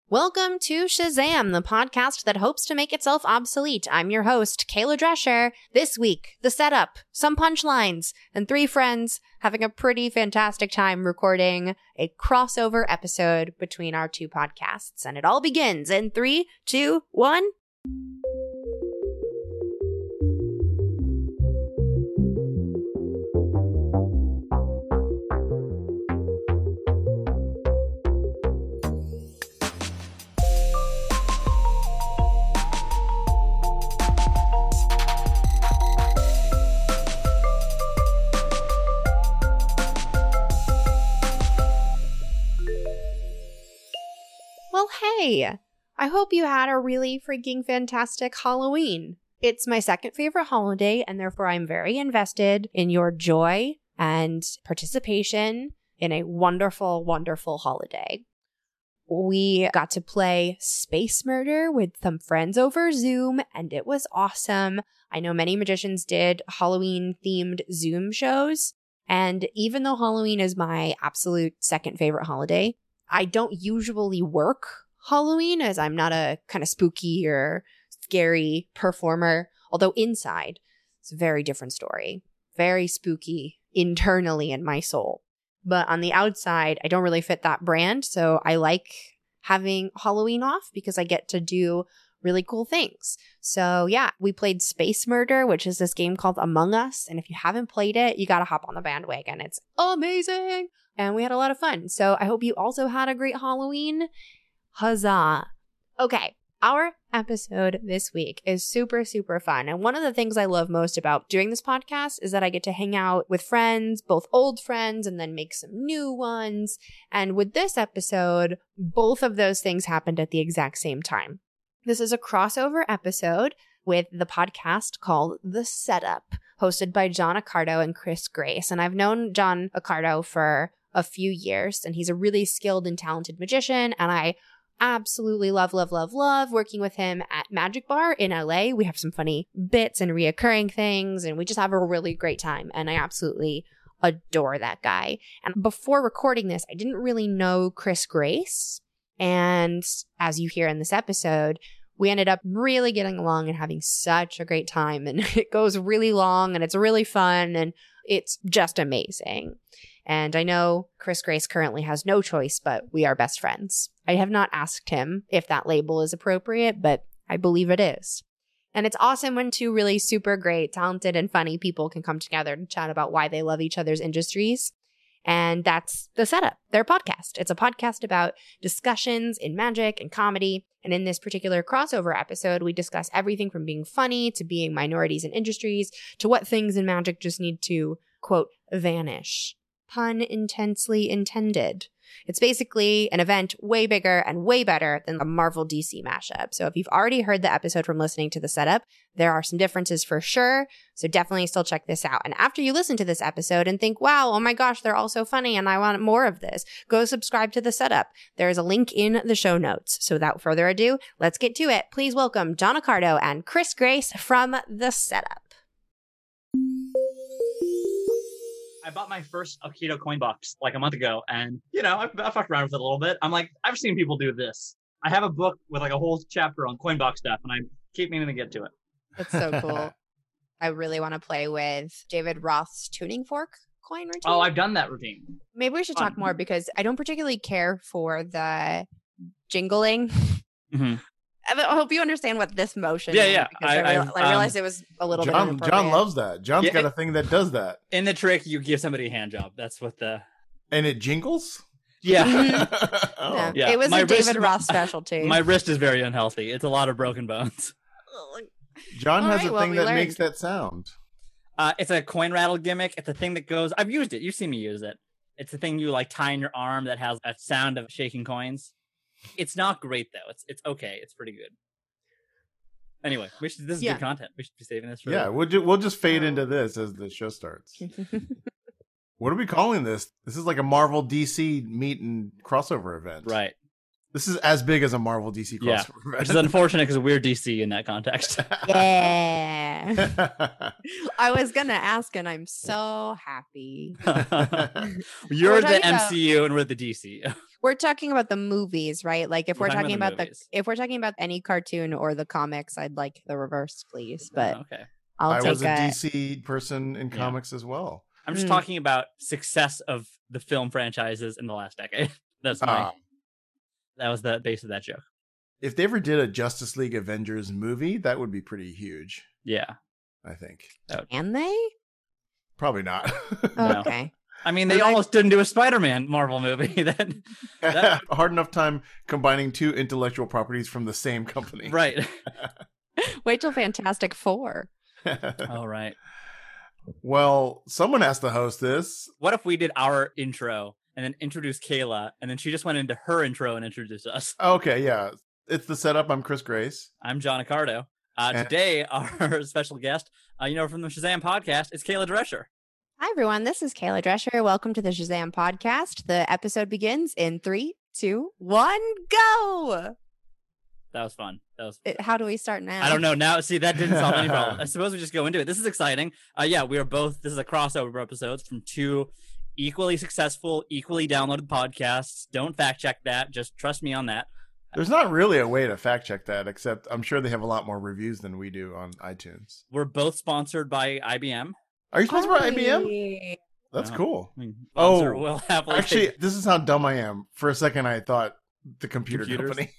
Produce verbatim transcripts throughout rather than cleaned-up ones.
Welcome to Shazam, the podcast that hopes to make itself obsolete. I'm your host, Kayla Drescher. This week, the setup, some punchlines, and three friends having a pretty fantastic time recording a crossover episode between our two podcasts. And it all begins in three, two, one. Well, hey, I hope you had a really freaking fantastic Halloween. It's my second favorite holiday, and therefore I'm very invested in your joy and participation in a wonderful, wonderful holiday. We got to play Space Murder with some friends over Zoom, and it was awesome. I know many magicians did Halloween-themed Zoom shows, and even though Halloween is my absolute second favorite holiday, I don't usually work Halloween as I'm not a kind of spooky or scary performer, although inside it's a very different story. Very spooky internally in my soul. But on the outside, I don't really fit that brand, so I like having Halloween off because I get to do really cool things. So yeah, we played Space Murder, which is this game called Among Us, and if you haven't played it, you gotta hop on the bandwagon. It's amazing! And we had a lot of fun. So I hope you also had a great Halloween. Huzzah. Okay, our episode this week is super, super fun. And one of the things I love most about doing this podcast is that I get to hang out with friends, both old friends and then make some new ones. And with this episode, both of those things happened at the exact same time. This is a crossover episode with the podcast called The Setup, hosted by John Accardo and Chris Grace. And I've known John Accardo for a few years, and he's a really skilled and talented magician, and I absolutely love, love, love, love working with him at Magic Bar in L A. We have some funny bits and reoccurring things, and we just have a really great time, and I absolutely adore that guy. And before recording this, I didn't really know Chris Grace, and as you hear in this episode, we ended up really getting along and having such a great time, and it goes really long, and it's really fun, and it's just amazing. And I know Chris Grace currently has no choice, but we are best friends. I have not asked him if that label is appropriate, but I believe it is. And it's awesome when two really super great, talented, and funny people can come together to chat about why they love each other's industries. And that's The Setup, their podcast. It's a podcast about discussions in magic and comedy. And in this particular crossover episode, we discuss everything from being funny to being minorities in industries to what things in magic just need to, quote, vanish. Pun intensely intended. It's basically an event way bigger and way better than the Marvel D C mashup. So if you've already heard the episode from listening to The Setup, there are some differences for sure. So definitely still check this out. And after you listen to this episode and think, wow, oh my gosh, they're all so funny and I want more of this, go subscribe to The Setup. There is a link in the show notes. So without further ado, let's get to it. Please welcome John Accardo and Chris Grace from The Setup. I bought my first Aikido coin box like a month ago, and you know, I, I fucked around with it a little bit. I'm like, I've seen people do this. I have a book with like a whole chapter on coin box stuff, and I keep meaning to get to it. That's so cool. I really want to play with David Roth's tuning fork coin routine. Oh, I've done that routine. Maybe we should talk more because I don't particularly care for the jingling. Mm-hmm. I hope you understand what this motion yeah, is. Yeah, I, I, real, I realized um, it was a little John, bit inappropriate. John loves that. John's yeah, got a thing that does that. In the trick, you give somebody a hand job. That's what the... And it jingles? Yeah. oh. yeah. yeah. It was my a wrist, David Roth specialty. My wrist is very unhealthy. It's a lot of broken bones. John All has right, a well, thing we that learned. makes that sound. Uh, it's a coin rattle gimmick. It's a thing that goes... I've used it. You've seen me use it. It's a thing you like tie in your arm that has a sound of shaking coins. It's not great, though. It's it's okay. It's pretty good. Anyway, we should, this is yeah. good content. We should be saving this for Yeah, we'll, ju- we'll just fade into this as the show starts. What are we calling this? This is like a Marvel D C meet and crossover event. Right. This is as big as a Marvel D C crossover yeah. event. Which is unfortunate because we're D C in that context. Yeah. I was going to ask, and I'm so happy. You're We're the talking M about- C U and we're the D C. We're talking about the movies, right? Like if We're we're, talking talking about about the the, movies. if we're talking about any cartoon or the comics, I'd like the reverse, please. But Oh, okay. I'll I take was a a, D C person in Yeah. comics as well. I'm just Mm. talking about success of the film franchises in the last decade. That's my. Uh, that was the base of that joke. if they ever did a Justice League Avengers movie, that would be pretty huge, Yeah. I think. Can they? Probably not. No. Okay. I mean, they But I- almost didn't do a Spider-Man Marvel movie. Then, that- Hard enough time combining two intellectual properties from the same company. right? Wait till Fantastic Four. All right. Well, someone has to host this. What if we did our intro and then introduced Kayla, and then she just went into her intro and introduced us? Okay, yeah. It's the setup. I'm Chris Grace. I'm John Accardo. Uh, And- today, our special guest, uh, you know, from the Shazam podcast, is Kayla Drescher. Hi, everyone. This is Kayla Drescher. Welcome to the Shazam podcast. The episode begins in three, two, one, go. That was fun. That was. It- how do we start now? I don't know. Now, see, that didn't solve any problem. I suppose we just go into it. This is exciting. Uh, yeah, we are both. This is a crossover episodes from two equally successful, equally downloaded podcasts. Don't fact check that. Just trust me on that. There's not really a way to fact check that, except I'm sure they have a lot more reviews than we do on iTunes. We're both sponsored by I B M. Are you sponsored by I B M? Hi. That's No. cool. I mean, sponsor Oh, will happily Actually, take- this is how dumb I am. For a second, I thought the computer Computers? company.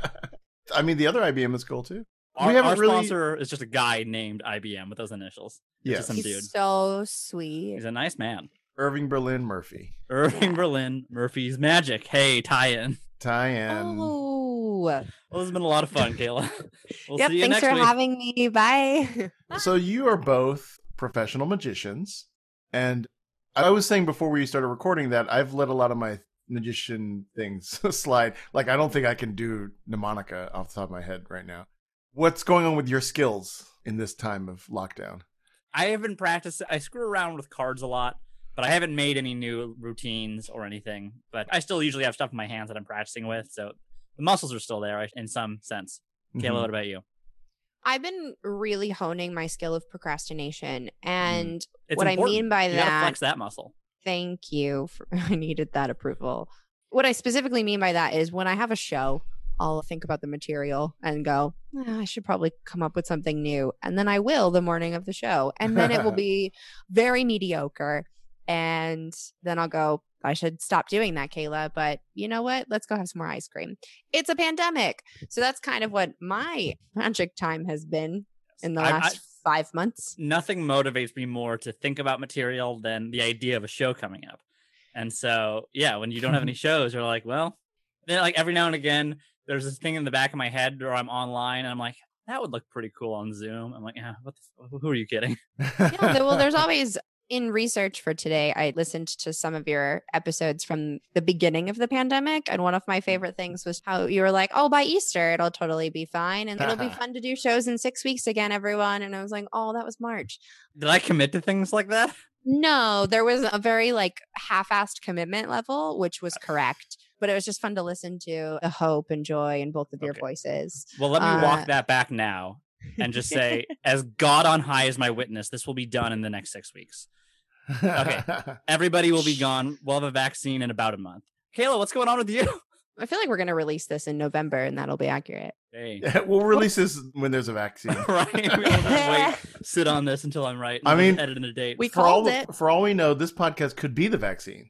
I mean, the other I B M is cool too. our, we haven't our really- sponsor is just a guy named I B M with those initials. Yes. just some He's dude. so sweet. He's a nice man. Irving Berlin Murphy. Irving Yeah. Berlin, Murphy's Magic. Hey, tie-in. Tie-in. Oh. Well, this has been a lot of fun, Kayla. We'll Yep. see you Thanks next for week. having me. Bye. So you are both professional magicians, and I was saying before we started recording that I've let a lot of my magician things slide. Like, I don't think I can do mnemonica off the top of my head right now. What's going on with your skills in this time of lockdown? I haven't practiced. I screw around with cards a lot, but I haven't made any new routines or anything. But I still usually have stuff in my hands that I'm practicing with, so the muscles are still there in some sense. Kayla, Mhm. what about you? I've been really honing my skill of procrastination. And It's what I important. mean by you gotta that, flex that muscle. thank you. For, I needed that approval. What I specifically mean by that is when I have a show, I'll think about the material and go, "Ah, I should probably come up with something new. And then I will the morning of the show. And then it will be very mediocre. And then I'll go, I should stop doing that, Kayla. But you know what? Let's go have some more ice cream. It's a pandemic. So that's kind of what my magic time has been in the I- last I- five months. Nothing motivates me more to think about material than the idea of a show coming up. And so, yeah, when you don't have any shows, you're like, well, then like every now and again, there's this thing in the back of my head or I'm online and I'm like, that would look pretty cool on Zoom. I'm like, yeah, what the, who are you kidding? Yeah, there- well, there's always in research for today, I listened to some of your episodes from the beginning of the pandemic. And one of my favorite things was how you were like, oh, by Easter, it'll totally be fine. And it'll be fun to do shows in six weeks again, everyone. And I was like, oh, that was March. Did I commit to things like that? No, there was a very like half-assed commitment level, which was correct. But it was just fun to listen to the hope and joy in both of your Okay. voices. Well, let me Uh, walk that back now and just say, as God on high is my witness, this will be done in the next six weeks. Okay. Everybody will be gone. We'll have a vaccine in about a month. Kayla, what's going on with you? I feel like we're going to release this in November and that'll be accurate. Hey. We'll release this when there's a vaccine. Right? We'll just wait, sit on this until I'm right. and I we'll mean, edit in a date. We For all, called the- it. for all we know, this podcast could be the vaccine.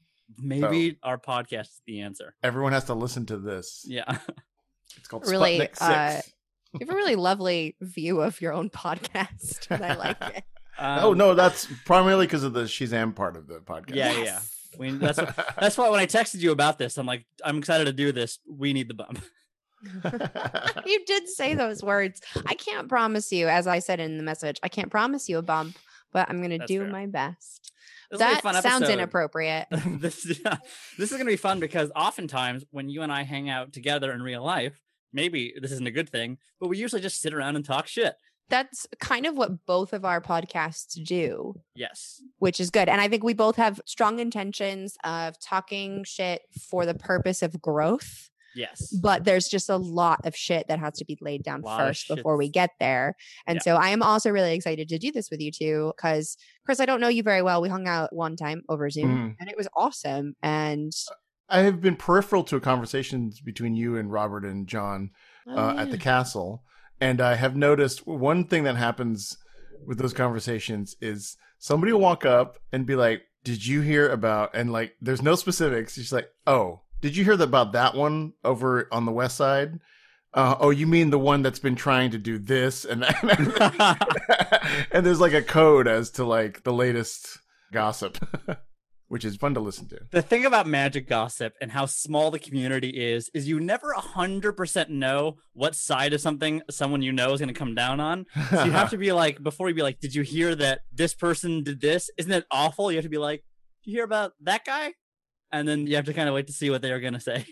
Maybe our podcast is the answer. Everyone has to listen to this. Yeah. It's called Really, Sputnik six. uh, You have a really lovely view of your own podcast, and I like it. Um, oh, no, that's primarily because of the Shazam part of the podcast. Yeah, yeah. We, that's what, that's why when I texted you about this, I'm like, I'm excited to do this. We need the bump. You did say those words. I can't promise you, as I said in the message, I can't promise you a bump, but I'm going to That's do fair. my best. This will be a That fun sounds episode. inappropriate. this, this is going to be fun because oftentimes when you and I hang out together in real life, maybe this isn't a good thing, but we usually just sit around and talk shit. That's kind of what both of our podcasts do, Yes. which is good. And I think we both have strong intentions of talking shit for the purpose of growth. Yes. But there's just a lot of shit that has to be laid down Lot of first shit. before we get there. And Yeah. so I am also really excited to do this with you two because, Chris, I don't know you very well. We hung out one time over Zoom Mhm. and it was awesome. And I have been peripheral to conversations between you and Robert and John Oh, uh, yeah. at the castle, and I have noticed one thing that happens with those conversations is somebody will walk up and be like, "Did you hear about?" And like, there's no specifics. She's like, "Oh, did you hear about that one over on the west side? Uh, oh, you mean the one that's been trying to do this and that?" And there's like a code as to like the latest gossip, which is fun to listen to. The thing about magic gossip and how small the community is, is you never one hundred percent know what side of something someone you know is going to come down on. So you have to be like, before you be like, did you hear that this person did this? Isn't it awful? You have to be like, did you hear about that guy? And then you have to kind of wait to see what they're going to say.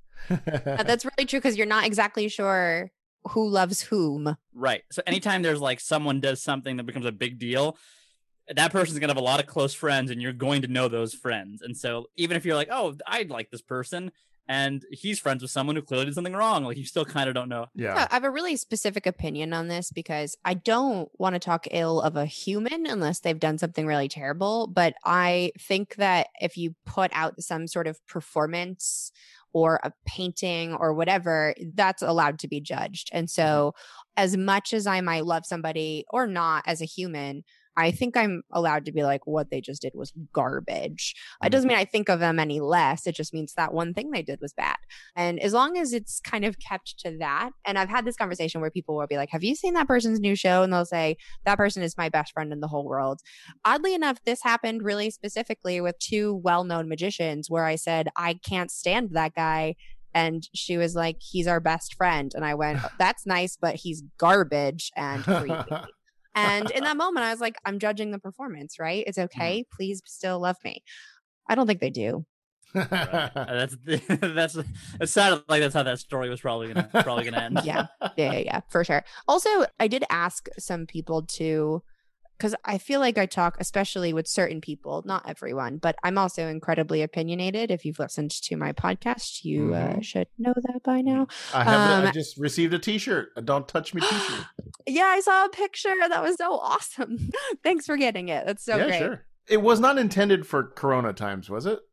Uh, That's really true because you're not exactly sure who loves whom. Right. So anytime there's like someone does something that becomes a big deal, that person's going to have a lot of close friends and you're going to know those friends. And so even if you're like, oh, I like this person and he's friends with someone who clearly did something wrong, like you still kind of don't know. Yeah. Yeah, I have a really specific opinion on this because I don't want to talk ill of a human unless they've done something really terrible. But I think that if you put out some sort of performance or a painting or whatever, that's allowed to be judged. And so as much as I might love somebody or not as a human, I think I'm allowed to be like, what they just did was garbage. It doesn't mean I think of them any less. It just means that one thing they did was bad. And as long as it's kind of kept to that, and I've had this conversation where people will be like, have you seen that person's new show? And they'll say, that person is my best friend in the whole world. Oddly enough, this happened really specifically with two well-known magicians where I said, I can't stand that guy. And she was like, he's our best friend. And I went, that's nice, but he's garbage and creepy. And in that moment, I was like, I'm judging the performance, right? It's okay. Please still love me. I don't think they do. Right. Uh, that's that's it sounded like that's how that story was probably gonna probably gonna end. Yeah, yeah, yeah, yeah, for sure. Also, I did ask some people to, because I feel like I talk, especially with certain people, not everyone, but I'm also incredibly opinionated. If you've listened to my podcast, you Mhm. uh, should know that by now. I have. Um, I just received a T-shirt. A "Don't Touch Me" T-shirt. Yeah, I saw a picture. That was so awesome. Thanks for getting it. That's so yeah, great. sure. It was not intended for Corona times, was it?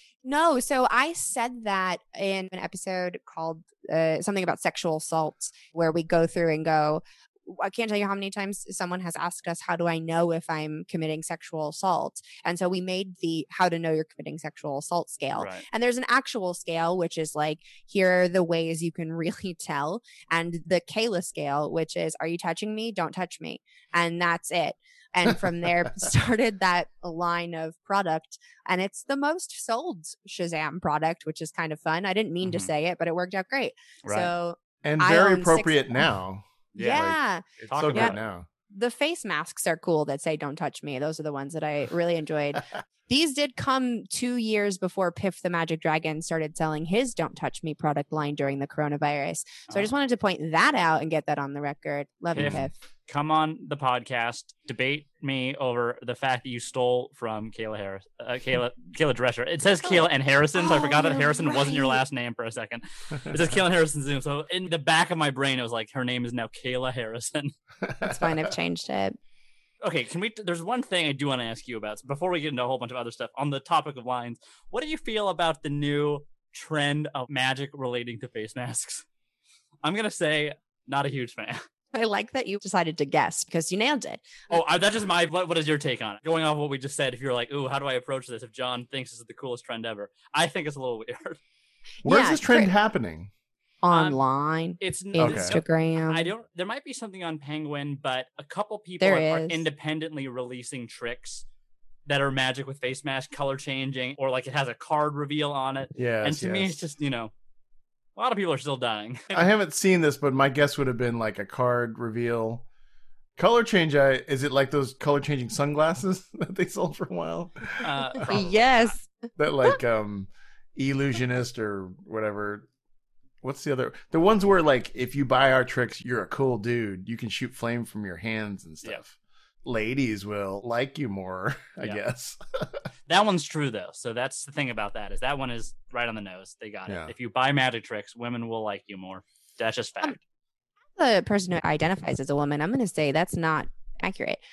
No, so I said that in an episode called uh, something about sexual assault, where we go through and go, I can't tell you how many times someone has asked us, how do I know if I'm committing sexual assault? And so we made the how to know you're committing sexual assault scale. Right. And there's an actual scale, which is like, here are the ways you can really tell. And the Kayla scale, which is, are you touching me? Don't touch me. And that's it. And from there started that line of product. And it's the most sold Shazam product, which is kind of fun. I didn't mean to Mhm. say it, but it worked out great. Right. So And I very own six appropriate of them. now. yeah. Yeah, It's Talk so about good it. now. The face masks are cool that say don't touch me. Those are the ones that I really enjoyed. These did come two years before Piff the Magic Dragon started selling his Don't Touch Me product line during the coronavirus. So I just Oh. wanted to point that out and get that on the record. Love you, Piff. Piff. Come on the podcast, debate me over the fact that you stole from Kayla Harris, uh, Kayla, Kayla Drescher. It says Kayla and Harrison, so I Oh, forgot that you're Harrison wasn't your right. last name for a second. It says Kayla and Harrison Zoom. So in the back of my brain, it was like her name is now Kayla Harrison. It's fine. I've changed it. Okay, can we? There's one thing I do want to ask you about before we get into a whole bunch of other stuff on the topic of lines. What do you feel about the new trend of magic relating to face masks? I'm gonna say not a huge fan. I like that you decided to guess because you nailed it. Oh, I- that's just my. What, what is your take on it? Going off what we just said, if you're like, "Ooh, how do I approach this?" If John thinks this is the coolest trend ever, I think it's a little weird. Where's Yeah, this trend cra- happening? Online, It's Okay. Instagram. I don't. There might be something on Penguin, but a couple people There are, are is. independently releasing tricks that are magic with face mask, color changing, or like it has a card reveal on it. Yes, and to me, yes. it's just you know, a lot of people are still dying. I haven't seen this, but my guess would have been like a card reveal. Color change, I, is it like those color changing sunglasses that they sold for a while? uh, probably. Yes. That like um illusionist or whatever. What's the other? The ones where like if you buy our tricks, you're a cool dude. You can shoot flame from your hands and stuff. Yeah. Ladies will like you more, I Yeah. guess. That one's true though. So that's the thing about that is that one is right on the nose. They got Yeah. it. If you buy magic tricks, women will like you more. That's just fact. The person who identifies as a woman, I'm going to say that's not accurate.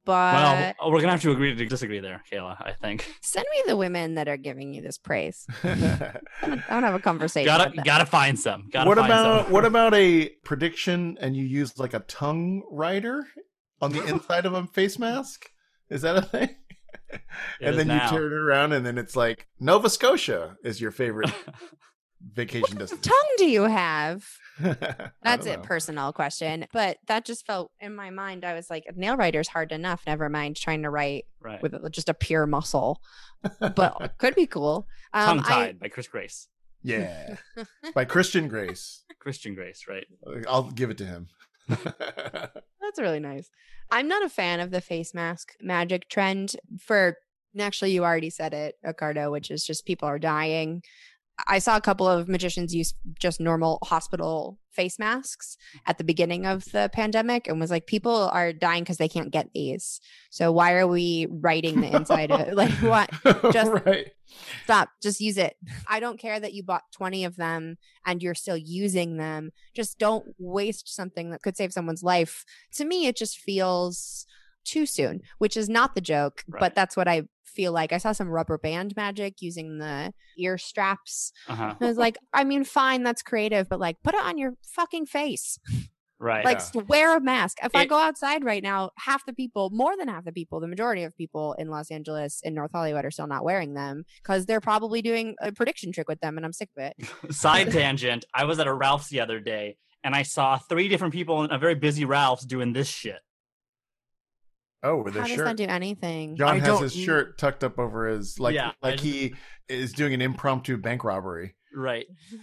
but Well, we're gonna have to agree to disagree there, Kayla. I think send me the women that are giving you this praise. I want to have a conversation. gotta with them. gotta find some. Gotta what find about some. what about a prediction and you use like a tongue writer on the inside of a face mask? Is that a thing? It And is then now. you turn it around and then it's like Nova Scotia is your favorite vacation What destination. tongue do you have? I That's don't a know. personal question, but that just felt in my mind. I was like, nail writer's hard enough. Never mind trying to write Right. with just a pure muscle, but could be cool. Um, Tongue Tied by Chris Grace. Yeah, by Christian Grace. Christian Grace, right? I'll give it to him. I, that's really nice. I'm not a fan of the face mask magic trend for. Actually, you already said it, Ricardo, which is just people are dying. I saw a couple of magicians use just normal hospital face masks at the beginning of the pandemic and was like, people are dying because they can't get these. So why are we writing the inside of it? Like, what? Just right. stop. Just use it. I don't care that you bought twenty of them and you're still using them. Just don't waste something that could save someone's life. To me, it just feels too soon, which is not the joke, Right. but that's what I feel like. I saw some rubber band magic using the ear straps. Uh-huh. I was like, I mean, fine, that's creative, but like, put it on your fucking face. Right. Like, Yeah. wear a mask. If I It- go outside right now, half the people, more than half the people, the majority of people in Los Angeles, in North Hollywood, are still not wearing them because they're probably doing a prediction trick with them, and I'm sick of it. Side tangent. I was at a Ralph's the other day and I saw three different people in a very busy Ralph's doing this shit. Oh, with How his does shirt. that do anything? John I has don't- his shirt tucked up over his like Yeah, like I- he is doing an impromptu bank robbery. Right.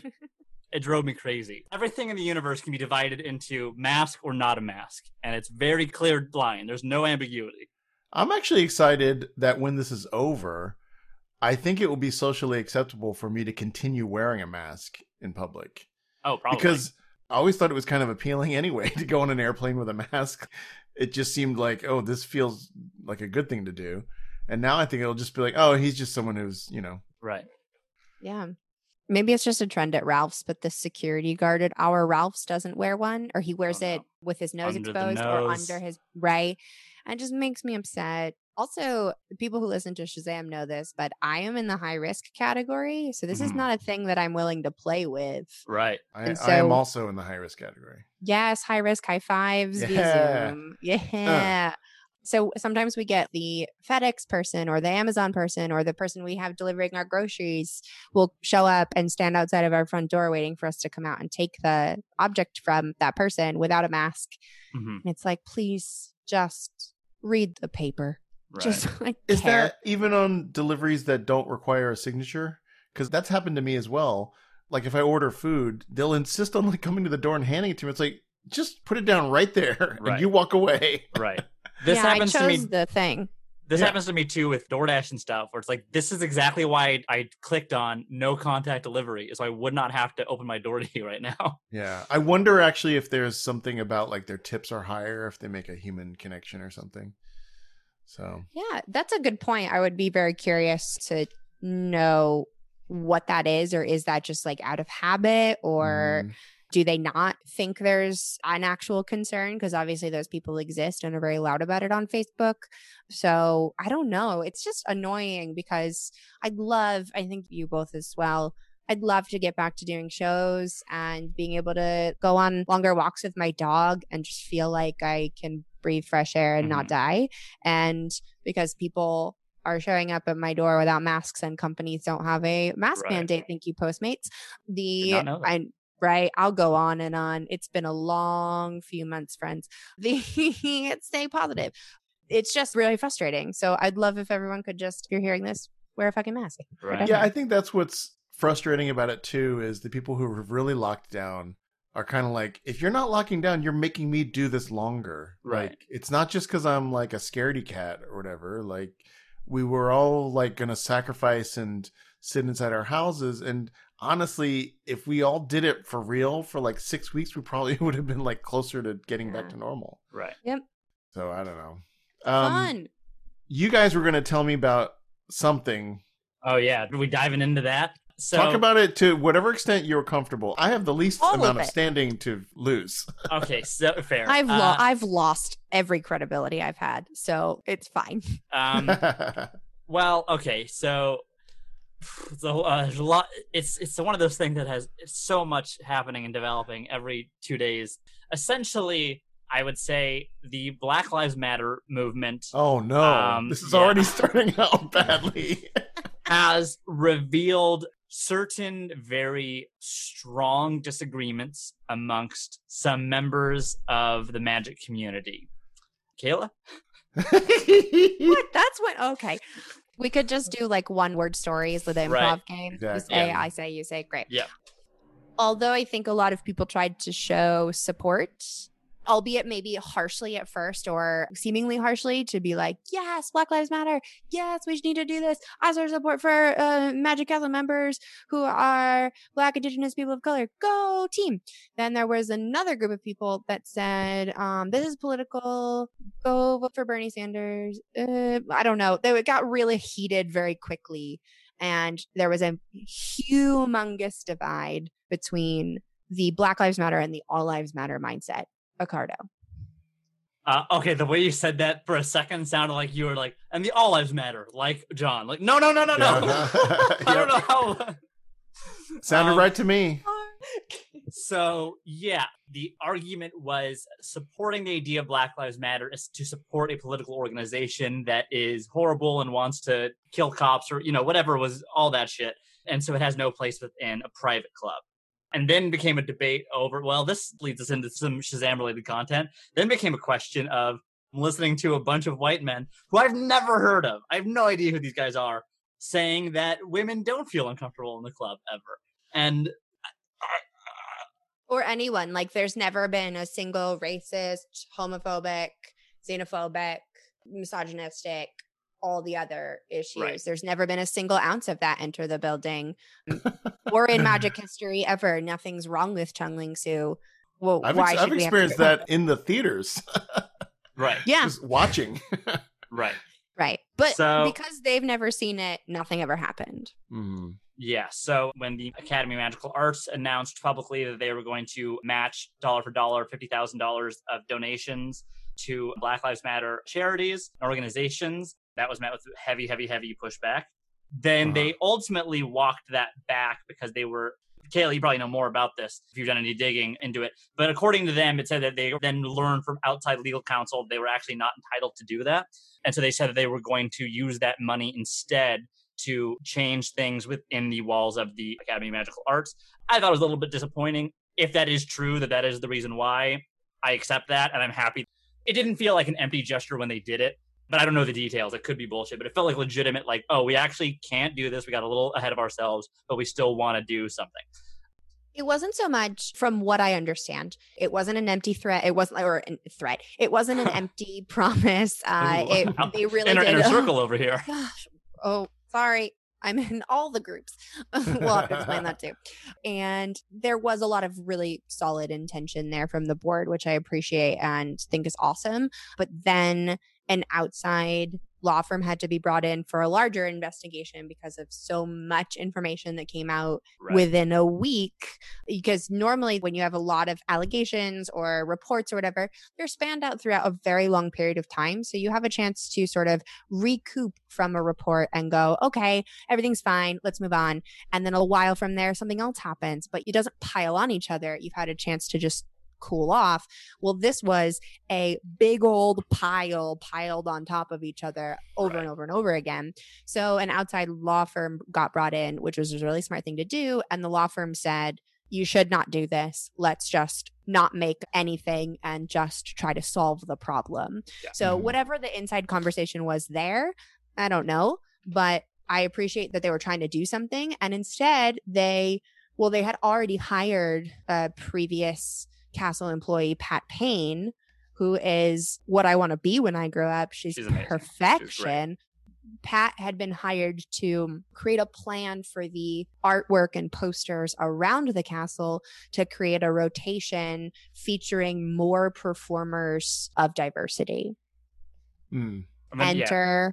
It drove me crazy. Everything in the universe can be divided into mask or not a mask, and it's very clear line. There's no ambiguity. I'm actually excited that when this is over, I think it will be socially acceptable for me to continue wearing a mask in public. Oh, probably. Because I always thought it was kind of appealing anyway to go on an airplane with a mask. It just seemed like, oh, this feels like a good thing to do. And now I think it'll just be like, oh, he's just someone who's, you know. right. Yeah. Maybe it's just a trend at Ralph's, but the security guard at our Ralph's doesn't wear one, or he wears Oh, no. it with his nose Under the exposed or nose. under his right. And it just makes me upset. Also, people who listen to Shazam know this, but I am in the high risk category. So this is Mhm. not a thing that I'm willing to play with. Right. I, And I am so- also in the high risk category. Yes, high risk, high fives Yeah. via Zoom. Yeah. So sometimes we get the FedEx person or the Amazon person or the person we have delivering our groceries will show up and stand outside of our front door waiting for us to come out and take the object from that person without a mask. hmm And it's like, please just read the paper. Right. Just I Is care. that even on deliveries that don't require a signature? Because that's happened to me as well. Like if I order food, they'll insist on like coming to the door and handing it to me. It's like, just put it down right there Right. and you walk away. right. This yeah, happens I to me. chose the thing. This Yeah. happens to me too with DoorDash and stuff, where it's like, this is exactly why I, I clicked on no contact delivery, so I would not have to open my door to you right now. Yeah. I wonder actually if there's something about like their tips are higher if they make a human connection or something. So Yeah, that's a good point. I would be very curious to know what that is, or is that just like out of habit, or mm, do they not think there's an actual concern? Because obviously those people exist and are very loud about it on Facebook. So I don't know. It's just annoying because I'd love, I think you both as well, I'd love to get back to doing shows and being able to go on longer walks with my dog and just feel like I can breathe fresh air and not die. And because people are showing up at my door without masks and companies don't have a mask Right. mandate, thank you, Postmates. Did The not know that. I right, I'll go on and on. It's been a long few months, friends. The stay positive. It's just really frustrating. So I'd love if everyone could just, if you're hearing this, wear a fucking mask. Right. yeah, I think that's what's frustrating about it too is the people who have really locked down are kind of like, if you're not locking down, you're making me do this longer. Right. Like, it's not just because I'm like a scaredy cat or whatever. Like, we were all like going to sacrifice and sit inside our houses. And honestly, if we all did it for real for like six weeks, we probably would have been like closer to getting back Yeah. to normal. Right. So I don't know. Um, Fun. You guys were going to tell me about something. Oh yeah. Are we diving into that? So, Talk about it to whatever extent you're comfortable. I have the least All of amount of, it. standing to lose. okay, so fair. I've lo- Uh, I've lost every credibility I've had, so it's fine. um, well, okay, so so uh, there's a lot. It's it's one of those things that has so much happening and developing every two days. Essentially, I would say the Black Lives Matter movement Oh no, Um, this is yeah. already starting out badly. has revealed certain very strong disagreements amongst some members of the Magic community. Kayla? What? That's what. Okay, we could just do like one word stories with the improv Right. game. Exactly. You say, Yeah. I say, you say. Great. Yeah. Although I think a lot of people tried to show support, albeit maybe harshly at first or seemingly harshly, to be like, yes, Black Lives Matter. Yes, we need to do this. As our support for uh, Magic Castle members who are Black, Indigenous people of color. Go team. Then there was another group of people that said, um, this is political. Go vote for Bernie Sanders. Uh, I don't know. They it got really heated very quickly. And there was a humongous divide between the Black Lives Matter and the All Lives Matter mindset. Accardo. Uh, okay, the way you said that for a second sounded like you were like, and the all lives matter, like John. Like, no, no, no, no, no. Yeah. I don't know how. Sounded Um, right to me. So, yeah, the argument was supporting the idea of Black Lives Matter is to support a political organization that is horrible and wants to kill cops or, you know, whatever was all that shit. And so it has no place within a private club. And then became a debate over, well, this leads us into some Shazam-related content. Then became a question of listening to a bunch of white men who I've never heard of. I have no idea who these guys are, saying that women don't feel uncomfortable in the club ever. And Or anyone. Like, there's never been a single racist, homophobic, xenophobic, misogynistic, all the other issues. Right. There's never been a single ounce of that enter the building or in Magic history ever. Nothing's wrong with Chung Ling Soo. Well, I've, why ex- should I've we have to experienced defend that in the theaters, right, Yeah, just watching. right. right. But So- because they've never seen it, nothing ever happened. Mm. Yeah, so when the Academy of Magical Arts announced publicly that they were going to match dollar for dollar fifty thousand dollars of donations to Black Lives Matter charities and organizations, that was met with heavy, heavy, heavy pushback. Then Uh-huh. they ultimately walked that back because they were, Kayla, you probably know more about this if you've done any digging into it. But according to them, it said that they then learned from outside legal counsel they were actually not entitled to do that. And so they said that they were going to use that money instead to change things within the walls of the Academy of Magical Arts. I thought it was a little bit disappointing. If that is true, that that is the reason why, I accept that, and I'm happy. It didn't feel like an empty gesture when they did it, but I don't know the details. It could be bullshit, but it felt like legitimate, like, oh, we actually can't do this. We got a little ahead of ourselves, but we still want to do something. It wasn't so much, from what I understand, it wasn't an empty threat. It wasn't, or a threat. It wasn't an empty promise. Uh, Ooh. it, they really inner, did. inner circle over here. Gosh. Oh, sorry. I'm in all the groups. We'll have to explain that too. And there was a lot of really solid intention there from the board, which I appreciate and think is awesome. But then an outside law firm had to be brought in for a larger investigation because of so much information that came out Right. within a week. Because normally when you have a lot of allegations or reports or whatever, they're spanned out throughout a very long period of time. So you have a chance to sort of recoup from a report and go, okay, everything's fine, let's move on. And then a while from there, something else happens, but it doesn't pile on each other. You've had a chance to just cool off. Well, this was a big old pile piled on top of each other over Right. and over and over again. So an outside law firm got brought in, which was a really smart thing to do. And the law firm said, you should not do this. Let's just not make anything and just try to solve the problem. Yeah. So Mhm. whatever the inside conversation was there, I don't know, but I appreciate that they were trying to do something. And instead they, well, they had already hired a previous Castle employee, Pat Payne, who is what I want to be when I grow up. She's, She's amazing. She's great. perfection. Pat had been hired to create a plan for the artwork and posters around the castle to create a rotation featuring more performers of diversity. Mm. And then, yeah. Enter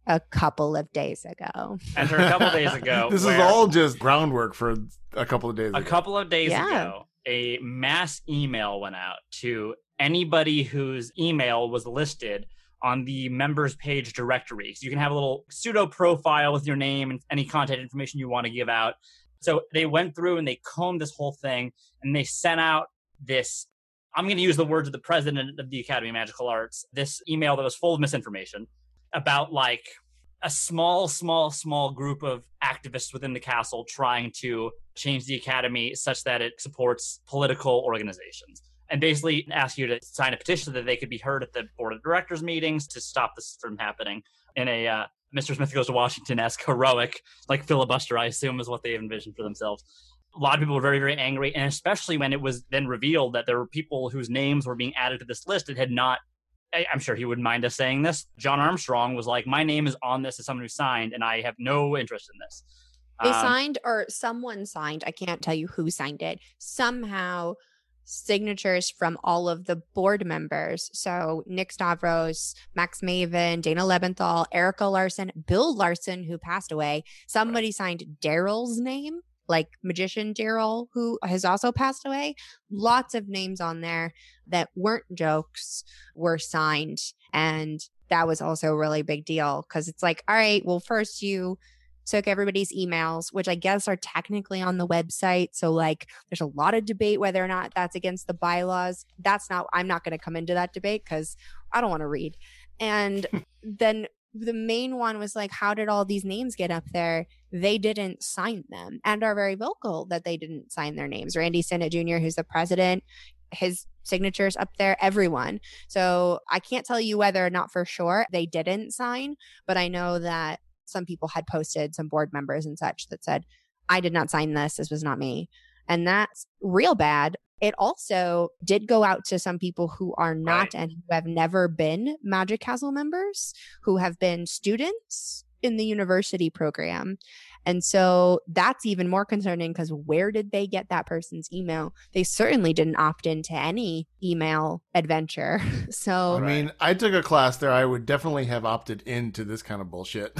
a couple of days ago. Enter a couple days ago. This is where all just groundwork for a couple of days A ago. couple of days Yeah. ago, a mass email went out to anybody whose email was listed on the members page directory. So you can have a little pseudo profile with your name and any contact information you want to give out. So they went through and they combed this whole thing and they sent out this, I'm going to use the words of the president of the Academy of Magical Arts, this email that was full of misinformation about like a small, small, small group of activists within the castle trying to change the Academy such that it supports political organizations. And basically ask you to sign a petition so that they could be heard at the board of directors meetings to stop this from happening in a uh, Mister Smith Goes to Washington-esque heroic, like filibuster, I assume is what they envisioned for themselves. A lot of people were very, very angry, and especially when it was then revealed that there were people whose names were being added to this list that had not, I- I'm sure he wouldn't mind us saying this. John Armstrong was like, my name is on this as someone who signed, and I have no interest in this. They Um, signed, or someone signed, I can't tell you who signed it, somehow signatures from all of the board members. So Nick Stavros, Max Maven, Dana Lebenthal, Erica Larson, Bill Larson, who passed away. Somebody signed Daryl's name, like magician Daryl, who has also passed away. Lots of names on there that weren't jokes were signed. And that was also a really big deal because it's like, all right, well, first you took everybody's emails, which I guess are technically on the website. So like there's a lot of debate whether or not that's against the bylaws. That's not, I'm not going to come into that debate because I don't want to read. And then the main one was like, how did all these names get up there? They didn't sign them and are very vocal that they didn't sign their names. Randy Sinnott Junior, who's the president, his signatures up there, everyone. So I can't tell you whether or not for sure they didn't sign, but I know that some people had posted, some board members and such, that said, I did not sign this. This was not me. And that's real bad. It also did go out to some people who are not Right. and who have never been Magic Castle members, who have been students in the university program. And so that's even more concerning because where did they get that person's email? They certainly didn't opt into any email adventure. So I mean, I took a class there. I would definitely have opted into this kind of bullshit.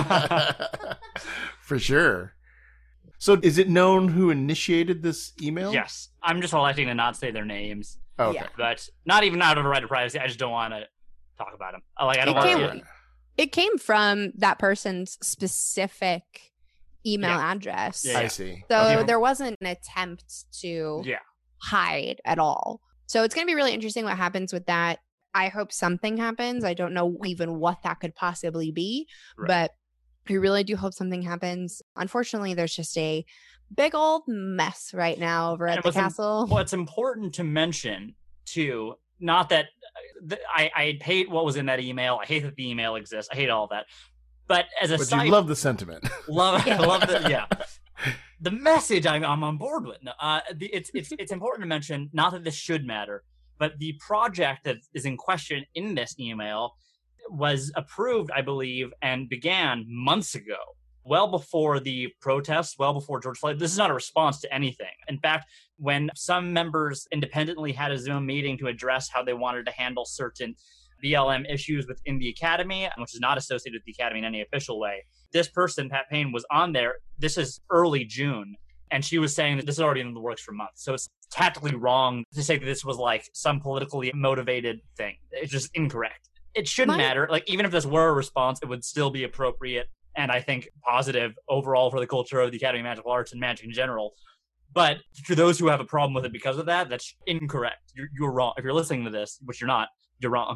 For sure. So is it known who initiated this email? Yes. I'm just electing to not say their names, Oh, okay. Yeah. but not even out of a right of privacy. I just don't want to talk about them. Like, I don't It want came- to. it came from that person's specific email Yeah. address. Yeah. I see. So Okay. there wasn't an attempt to Yeah. hide at all. So it's going to be really interesting what happens with that. I hope something happens. I don't know even what that could possibly be, Right. but I really do hope something happens. Unfortunately, there's just a big old mess right now over And at the what's im- castle. What's important to mention, too, not that uh, th- I, I hate what was in that email. I hate that the email exists. I hate all of that. But as a But side, you love the sentiment. love, Yeah. love the, yeah. The message I'm, I'm on board with. No, Uh, the, it's it's it's important to mention, not that this should matter, but the project that is in question in this email was approved, I believe, and began months ago, well before the protests, well before George Floyd. This is not a response to anything. In fact, when some members independently had a Zoom meeting to address how they wanted to handle certain B L M issues within the Academy, which is not associated with the Academy in any official way, this person, Pat Payne, was on there. This is early June. And she was saying that this is already in the works for months. So it's tactically wrong to say that this was like some politically motivated thing. It's just incorrect. It shouldn't My- matter. Like, even if this were a response, it would still be appropriate and I think positive overall for the culture of the Academy of Magical Arts and magic in general. But to those who have a problem with it because of that, that's incorrect. You're, you're wrong. If you're listening to this, which you're not, you're wrong.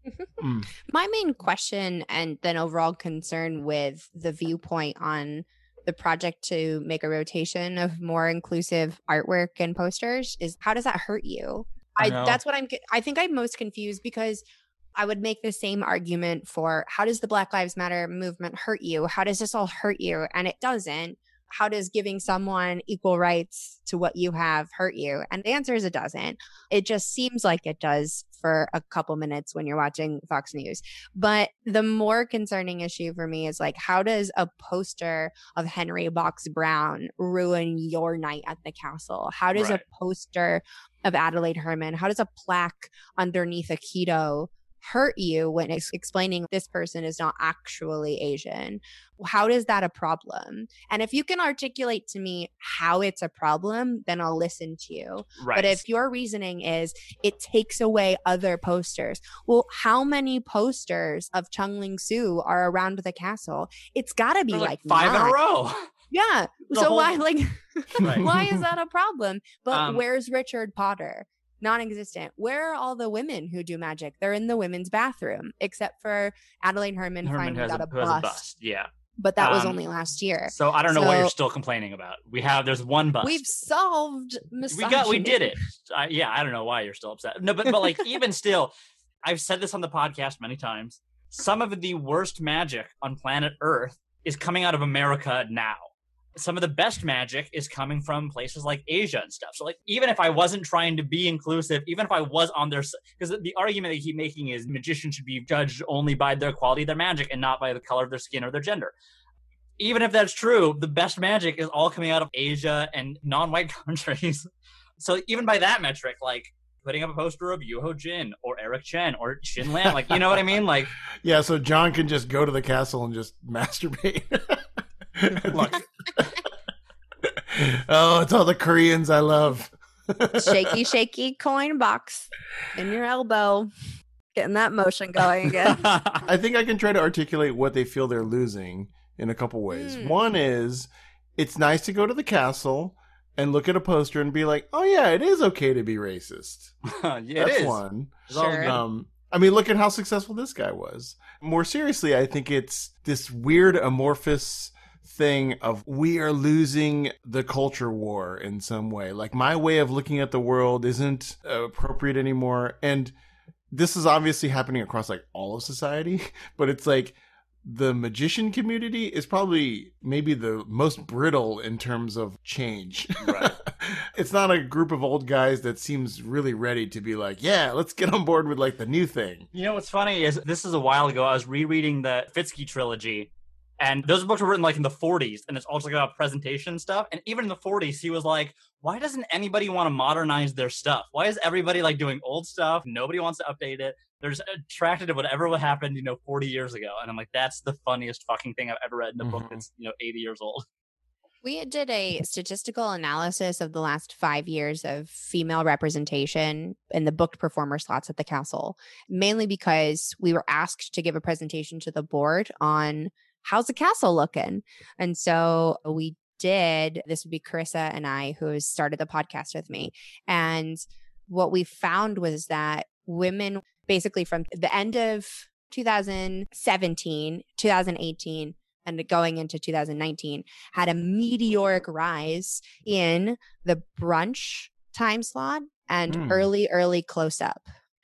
Mm. My main question and then overall concern with the viewpoint on the project to make a rotation of more inclusive artwork and posters is, how does that hurt you? I I, know. that's what I'm I think I'm most confused because I would make the same argument for, how does the Black Lives Matter movement hurt you? How does this all hurt you? And it doesn't. How does giving someone equal rights to what you have hurt you? And the answer is it doesn't. It just seems like it does for a couple minutes when you're watching Fox News. But the more concerning issue for me is like, how does a poster of Henry Box Brown ruin your night at the castle? How does Right. a poster of Adelaide Herman, how does a plaque underneath a keto hurt you when it's explaining this person is not actually Asian? How is that a problem? And if you can articulate to me how it's a problem, then I'll listen to you. Right. But if your reasoning is it takes away other posters, well, how many posters of Chung Ling Soo are around the castle? It's got to be There's like, like five nine. in a row. Yeah. The So whole- why, like, Right. why is that a problem? But Um, where's Richard Potter? Non-existent. Where are all the women who do magic? They're in the women's bathroom, except for Adelaide Herman, Herman finally has got a, a, who has a bust. bust. Yeah. But that was Um, only last year. So I don't know what So- you're still complaining about. We have there's one bust. We've solved we misogyny. got we did it. I, yeah, I don't know why you're still upset. No, but but like even still, I've said this on the podcast many times. Some of the worst magic on planet Earth is coming out of America now. Some of the best magic is coming from places like Asia and stuff. So like even if I wasn't trying to be inclusive, even if I was on their, because the argument they keep making is magicians should be judged only by their quality of their magic and not by the color of their skin or their gender. Even if that's true, the best magic is all coming out of Asia and non-white countries. So even by that metric, like putting up a poster of Yoo Ho Jin or Eric Chen or Shin Lam, like, you know what I mean? Like, Yeah, so John can just go to the castle and just masturbate. Look. Oh, it's all the Koreans I love. shaky, shaky coin box in your elbow. Getting that motion going again. I think I can try to articulate what they feel they're losing in a couple ways. Mm. One is it's nice to go to the castle and look at a poster and be like, oh, yeah, it is okay to be racist. yeah, it That's is. one. It's all Sure. good. Um, I mean, look at how successful this guy was. More seriously, I think it's this weird amorphous thing of we are losing the culture war in some way. Like my way of looking at the world isn't uh, appropriate anymore. And this is obviously happening across like all of society, but it's like the magician community is probably maybe the most brittle in terms of change. Right. It's not a group of old guys that seems really ready to be like, yeah, let's get on board with like the new thing. You know what's funny is this is a while ago. I was rereading the Fitzky trilogy, and those books were written like in the forties, and it's also like about presentation stuff. And even in the forties, he was like, why doesn't anybody want to modernize their stuff? Why is everybody like doing old stuff? Nobody wants to update it. They're just attracted to whatever happened, you know, forty years ago. And I'm like, that's the funniest fucking thing I've ever read in a book Mhm. that's, you know, eighty years old. We did a statistical analysis of the last five years of female representation in the booked performer slots at the castle, mainly because we were asked to give a presentation to the board on how's the castle looking. And so we did. This would be Carissa and I, who has started the podcast with me. And what we found was that women, basically from the end of two thousand seventeen, two thousand eighteen, and going into two thousand nineteen, had a meteoric rise in the brunch time slot and Hmm. early, early close up.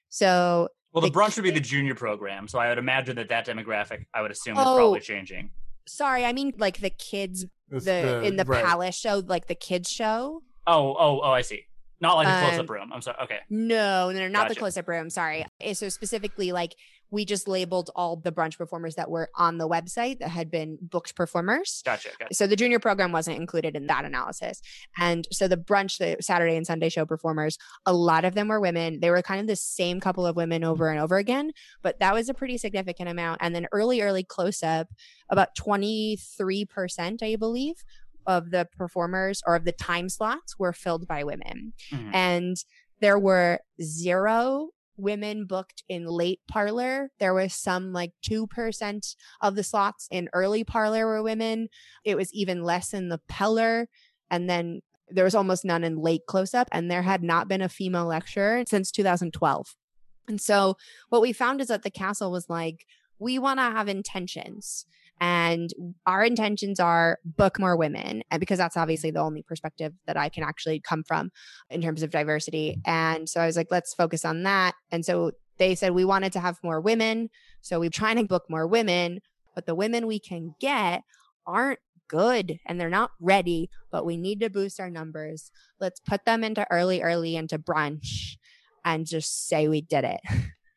So Well, the The brunch would be the kid- junior program. So I would imagine that that demographic, I would assume, is Oh. probably changing. sorry, I mean like the kids, It's the, in the right. palace show, like the kids show. Oh, oh, oh, I see. Not like a close-up Um, room. I'm sorry. Okay. No, no, no, not the Gotcha. close up room. Sorry. Eh, So specifically, like we just labeled all the brunch performers that were on the website that had been booked performers. Gotcha. Gotcha. So the junior program wasn't included in that analysis. And so the brunch, the Saturday and Sunday show performers, a lot of them were women. They were kind of the same couple of women over and over again, but that was a pretty significant amount. And then early, early close up, about twenty-three percent, I believe, of the performers or of the time slots were filled by women. Mhm. And there were zero women booked in late parlor. There was some like two percent of the slots in early parlor were women. It was even less in the Peller. And then there was almost none in late close up. And there had not been a female lecturer since two thousand twelve. And so what we found is that the castle was like, we want to have intentions. And our intentions are book more women. And because that's obviously the only perspective that I can actually come from in terms of diversity. And so I was like, let's focus on that. And so they said we wanted to have more women. So we're trying to book more women, but the women we can get aren't good and they're not ready, but we need to boost our numbers. Let's put them into early, early into brunch and just say we did it.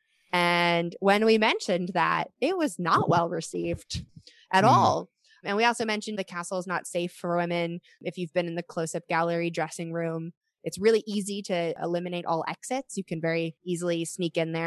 And when we mentioned that, it was not well received at Mm. all. And we also mentioned the castle is not safe for women. If you've been in the close-up gallery dressing room, it's really easy to eliminate all exits. You can very easily sneak in there and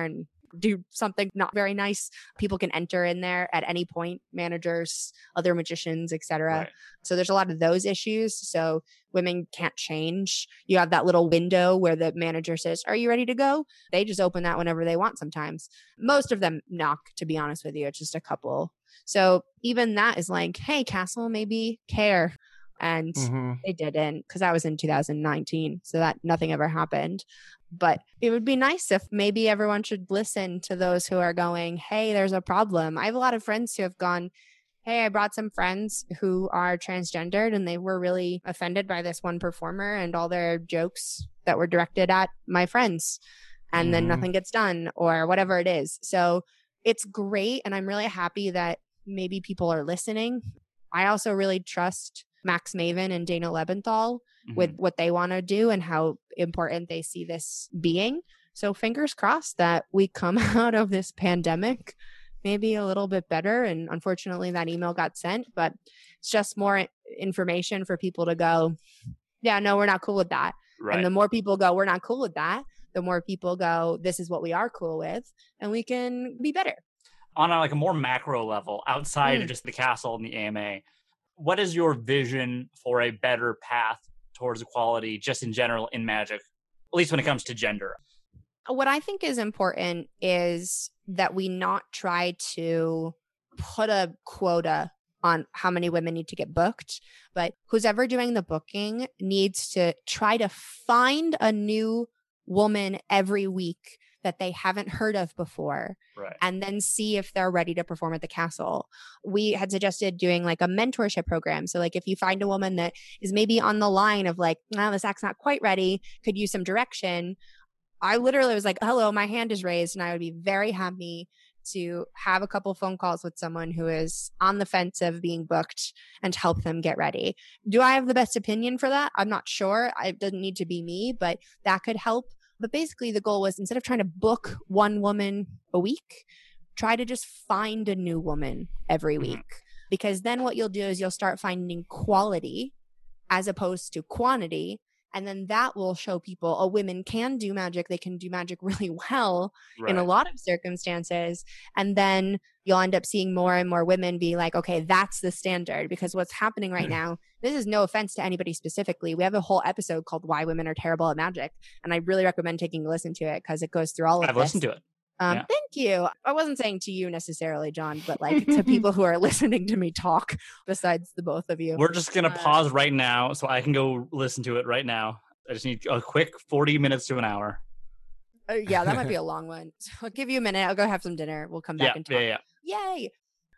do something not very nice, people can enter in there at any point, managers, other magicians, et cetera. Right. So there's a lot of those issues. So women can't change. You have that little window where the manager says, are you ready to go? They just open that whenever they want sometimes. Most of them knock, to be honest with you. It's just a couple. So even that is like, hey, Castle, maybe care. And Mhm. they didn't, because that was in two thousand nineteen. So that nothing ever happened. But it would be nice if maybe everyone should listen to those who are going, hey, there's a problem. I have a lot of friends who have gone, hey, I brought some friends who are transgendered and they were really offended by this one performer and all their jokes that were directed at my friends. And Mhm. then nothing gets done or whatever it is. So it's great. And I'm really happy that maybe people are listening. I also really trust Max Maven and Dana Lebenthal Mhm. with what they want to do and how important they see this being. So fingers crossed that we come out of this pandemic maybe a little bit better. And unfortunately that email got sent, but it's just more information for people to go, yeah, no, we're not cool with that. Right. And the more people go, we're not cool with that, the more people go, this is what we are cool with, and we can be better. On a, like a more macro level, outside Mm. of just the castle and the A M A, what is your vision for a better path towards equality just in general in Magic, at least when it comes to gender? What I think is important is that we not try to put a quota on how many women need to get booked, but who's ever doing the booking needs to try to find a new woman every week that they haven't heard of before. Right. And then see if they're ready to perform at the castle. We had suggested doing like a mentorship program. So like if you find a woman that is maybe on the line of like, oh, this act's not quite ready, could use some direction. I literally was like, hello, my hand is raised. And I would be very happy to have a couple phone calls with someone who is on the fence of being booked and help them get ready. Do I have the best opinion for that? I'm not sure. It doesn't need to be me, but that could help. But basically the goal was, instead of trying to book one woman a week, try to just find a new woman every Mhm. week. Because then what you'll do is you'll start finding quality as opposed to quantity. And then that will show people, oh, women can do magic. They can do magic really well Right. in a lot of circumstances. And then you'll end up seeing more and more women be like, okay, that's the standard. Because what's happening right now, this is no offense to anybody specifically. We have a whole episode called Why Women Are Terrible at Magic. And I really recommend taking a listen to it because it goes through all of I've this. listened to it. Um, Yeah. Thank you. I wasn't saying to you necessarily, John, but like to people who are listening to me talk besides the both of you. We're just going to Uh, pause right now so I can go listen to it right now. I just need a quick forty minutes to an hour. Uh, yeah, that might be a long one. So I'll give you a minute. I'll go have some dinner. We'll come back Yeah, and talk. yeah, yeah. Yay.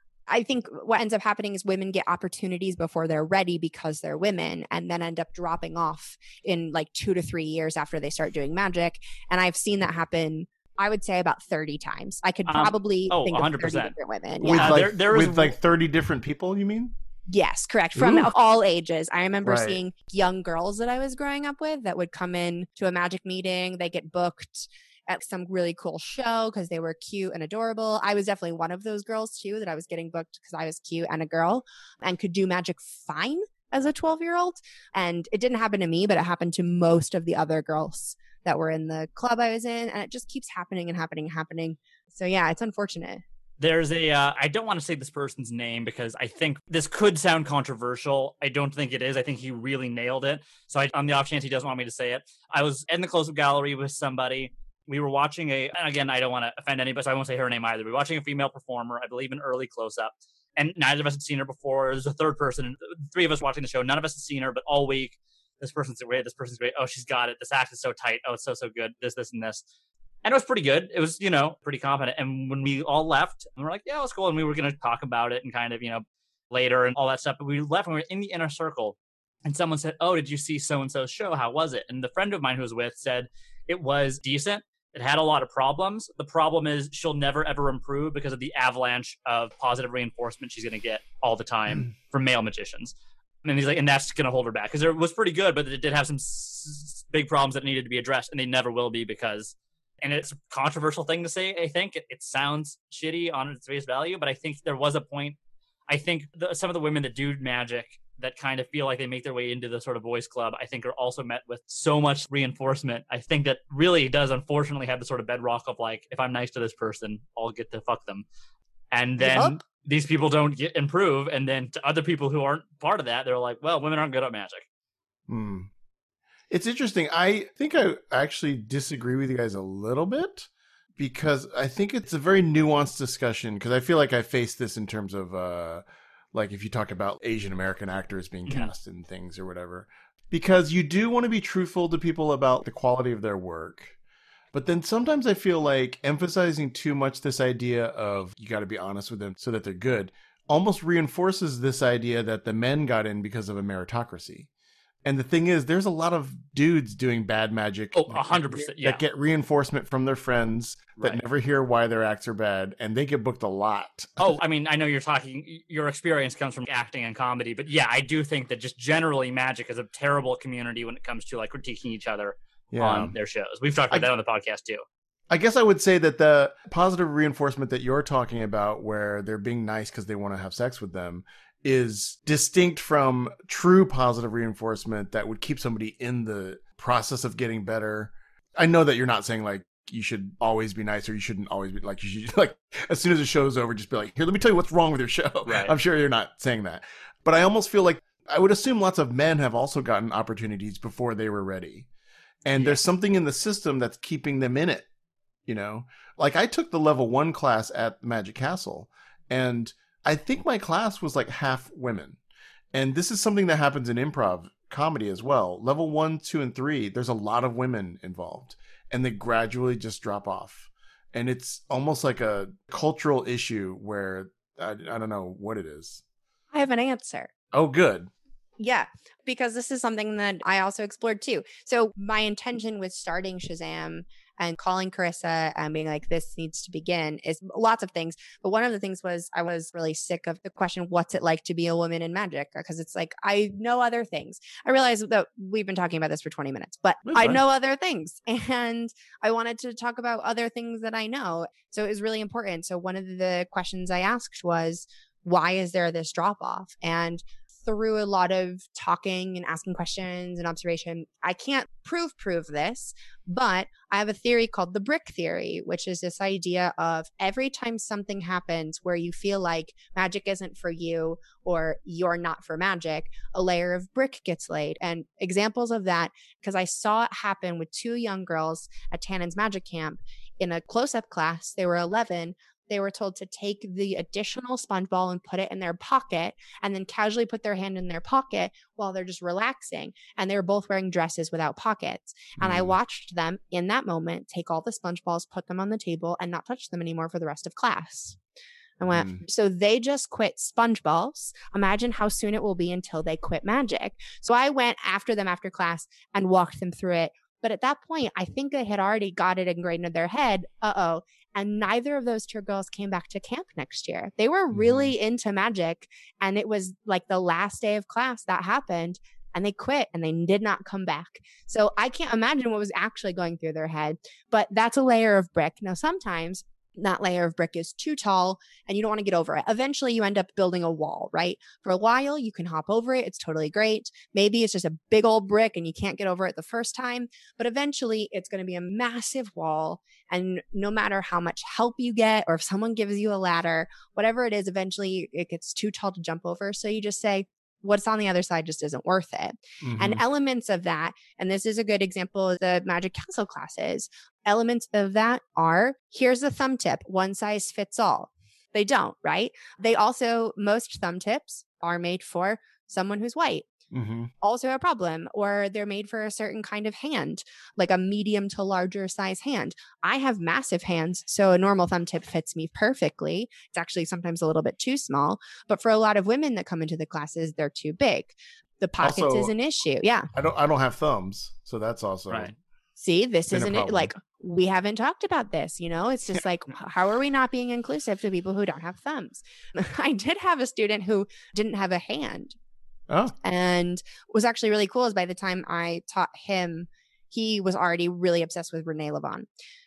I think what ends up happening is women get opportunities before they're ready because they're women, and then end up dropping off in like two to three years after they start doing magic. And I've seen that happen, I would say, about thirty times. I could Um, probably oh, think one of hundred thirty percent. different women. With Yeah. Uh, like there- there is- with like thirty different people, you mean? Yes, correct. From Ooh. all ages. I remember Right. seeing young girls that I was growing up with that would come in to a magic meeting. They get booked at some really cool show because they were cute and adorable. I was definitely one of those girls too, that I was getting booked because I was cute and a girl and could do magic fine as a twelve year old. And it didn't happen to me, but it happened to most of the other girls that were in the club I was in. And it just keeps happening and happening and happening. So yeah, it's unfortunate. There's a, uh, I don't want to say this person's name because I think this could sound controversial. I don't think it is. I think he really nailed it. So I, on the off chance he doesn't want me to say it, I was in the close-up gallery with somebody. We were watching a, and again, I don't want to offend anybody, so I won't say her name either. We were watching a female performer, I believe an early close-up, and neither of us had seen her before. There's a third person, three of us watching the show. None of us had seen her, but all week, this person's great, this person's great. Oh, she's got it. This act is so tight. Oh, it's so, so good. This, this, and this. And it was pretty good. It was, you know, pretty competent. And when we all left, we were like, yeah, it was cool. And we were going to talk about it and kind of, you know, later and all that stuff. But we left and we were in the inner circle. And someone said, oh, did you see so-and-so's show? How was it? And the friend of mine who was with said it was decent. It had a lot of problems. The problem is she'll never, ever improve because of the avalanche of positive reinforcement she's going to get all the time from male magicians. And he's like, and that's going to hold her back. Because it was pretty good, but it did have some s- big problems that needed to be addressed. And they never will be because... And it's a controversial thing to say, I think. It, it sounds shitty on its face value, but I think there was a point. I think the, some of the women that do magic that kind of feel like they make their way into the sort of boys club, I think are also met with so much reinforcement. I think that really does unfortunately have the sort of bedrock of like, if I'm nice to this person, I'll get to fuck them. And then Yup. these people don't get improve. And then to other people who aren't part of that, they're like, well, women aren't good at magic. Hmm. It's interesting. I think I actually disagree with you guys a little bit because I think it's a very nuanced discussion because I feel like I face this in terms of uh, like if you talk about Asian American actors being Mhm. cast in things or whatever, because you do want to be truthful to people about the quality of their work. But then sometimes I feel like emphasizing too much this idea of you got to be honest with them so that they're good almost reinforces this idea that the men got in because of a meritocracy. And the thing is, there's a lot of dudes doing bad magic. Oh, a hundred percent. Yeah. That get reinforcement from their friends that Right. never hear why their acts are bad, and they get booked a lot. Oh, I mean, I know you're talking, your experience comes from acting and comedy, but yeah, I do think that just generally magic is a terrible community when it comes to like critiquing each other Yeah. on their shows. We've talked about I- that on the podcast too. I guess I would say that the positive reinforcement that you're talking about, where they're being nice because they want to have sex with them, is distinct from true positive reinforcement that would keep somebody in the process of getting better. I know that you're not saying like you should always be nice or you shouldn't always be like, you should like, as soon as the show's over, just be like, here, let me tell you what's wrong with your show. Right. I'm sure you're not saying that, but I almost feel like I would assume lots of men have also gotten opportunities before they were ready. And Yeah. there's something in the system that's keeping them in it. You know, like I took the level one class at Magic Castle, and I think my class was like half women. And this is something that happens in improv comedy as well. Level one, two, and three, there's a lot of women involved, and they gradually just drop off. And it's almost like a cultural issue where I, I don't know what it is. I have an answer. Oh, good. Yeah, because this is something that I also explored too. So my intention with starting Shazam and calling Carissa and being like, this needs to begin is lots of things. But one of the things was I was really sick of the question, what's it like to be a woman in magic? Because it's like, I know other things. I realize that we've been talking about this for twenty minutes, but That's I fine. know other things. And I wanted to talk about other things that I know. So it was really important. So one of the questions I asked was, why is there this drop off? And through a lot of talking and asking questions and observation, I can't prove prove this, but I have a theory called the brick theory, which is this idea of every time something happens where you feel like magic isn't for you or you're not for magic, a layer of brick gets laid. And examples of that, because I saw it happen with two young girls at Tannen's Magic Camp in a close-up class. They were eleven. They were told to take the additional sponge ball and put it in their pocket and then casually put their hand in their pocket while they're just relaxing. And they were both wearing dresses without pockets. And I Mm. watched them in that moment take all the sponge balls, put them on the table, and not touch them anymore for the rest of class. I went, Mm. so they just quit sponge balls. Imagine how soon it will be until they quit magic. So I went after them after class and walked them through it. But at that point, I think they had already got it ingrained in their head. Uh-oh. And neither of those two girls came back to camp next year. They were really into magic. And it was like the last day of class that happened. And they quit and they did not come back. So I can't imagine what was actually going through their head. But that's a layer of brick. Now, sometimes that layer of brick is too tall and you don't want to get over it. Eventually, you end up building a wall, right? For a while, you can hop over it. It's totally great. Maybe it's just a big old brick and you can't get over it the first time. But eventually, it's going to be a massive wall. And no matter how much help you get or if someone gives you a ladder, whatever it is, eventually it gets too tall to jump over. So you just say, what's on the other side just isn't worth it. And Mhm. elements of that, and this is a good example of the Magic Castle classes, elements of that are, here's the thumb tip, one size fits all. They don't, right? They also, most thumb tips are made for someone who's white. Mhm. Also a problem, or they're made for a certain kind of hand, like a medium to larger size hand. I have massive hands, so a normal thumb tip fits me perfectly. It's actually sometimes a little bit too small, but for a lot of women that come into the classes, they're too big. The pockets Also- is an issue. Yeah. I don't. I don't have thumbs, so that's also Right. See, this Been a isn't it. problem. Like, we haven't talked about this, you know? It's just like, h- how are we not being inclusive to people who don't have thumbs? I did have a student who didn't have a hand. Oh, And what was actually really cool is by the time I taught him, he was already really obsessed with Renee Levon.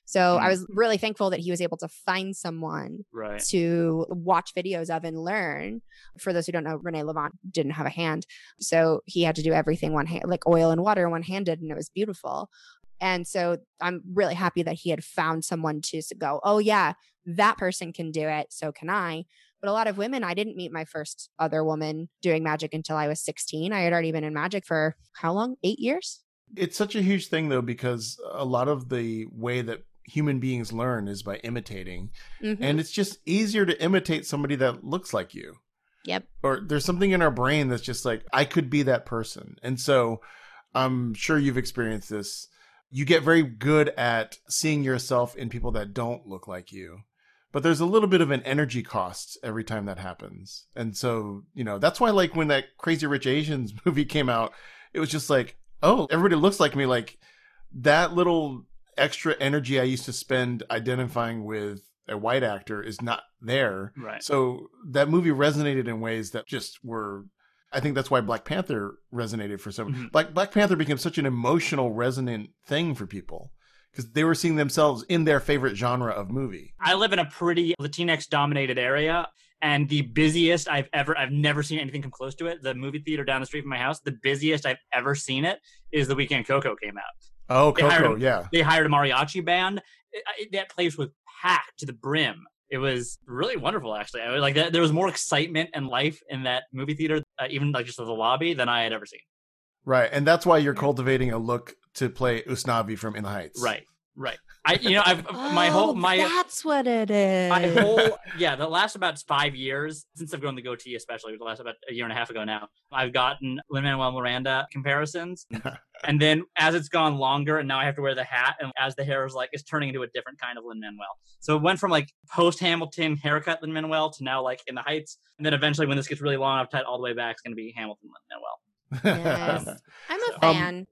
So Mm. I was really thankful that he was able to find someone Right. to watch videos of and learn. For those who don't know, Renee Levant didn't have a hand. So he had to do everything one hand, like oil and water one handed, and it was beautiful. And so I'm really happy that he had found someone to go, oh, yeah, that person can do it. So can I. But a lot of women, I didn't meet my first other woman doing magic until I was sixteen. I had already been in magic for how long? Eight years? It's such a huge thing, though, because a lot of the way that human beings learn is by imitating. Mm-hmm. And it's just easier to imitate somebody that looks like you. Yep. Or there's something in our brain that's just like, I could be that person. And so I'm sure you've experienced this. You get very good at seeing yourself in people that don't look like you. But there's a little bit of an energy cost every time that happens. And so, you know, that's why, like, when that Crazy Rich Asians movie came out, it was just like, oh, everybody looks like me. Like, that little extra energy I used to spend identifying with a white actor is not there. Right. So that movie resonated in ways that just were, I think that's why Black Panther resonated for some. Mhm. Like, Black Panther became such an emotional, resonant thing for people because they were seeing themselves in their favorite genre of movie. I live in a pretty Latinx dominated area, and the busiest I've ever, I've never seen anything come close to it. The movie theater down the street from my house, the busiest I've ever seen it is the weekend Coco came out. Oh, They hired Coco, him. yeah. They hired a mariachi band. It, it, that place was packed to the brim. It was really wonderful, actually. I was like that. There was more excitement and life in that movie theater, uh, even like just the lobby, than I had ever seen. Right. And that's why you're cultivating a look to play Usnavi from In the Heights. Right, right. I, you know, I've my Oh, whole my that's what it is. my whole yeah the last about five years since I've grown the goatee, especially the last about a year and a half ago now, I've gotten Lin-Manuel Miranda comparisons, and then as it's gone longer and now I have to wear the hat, and as the hair is like it's turning into a different kind of Lin-Manuel. So it went from like post Hamilton haircut Lin-Manuel to now like In the Heights, and then eventually when this gets really long I've tied all the way back, it's going to be Hamilton Lin-Manuel. Yes. I'm a Um, fan.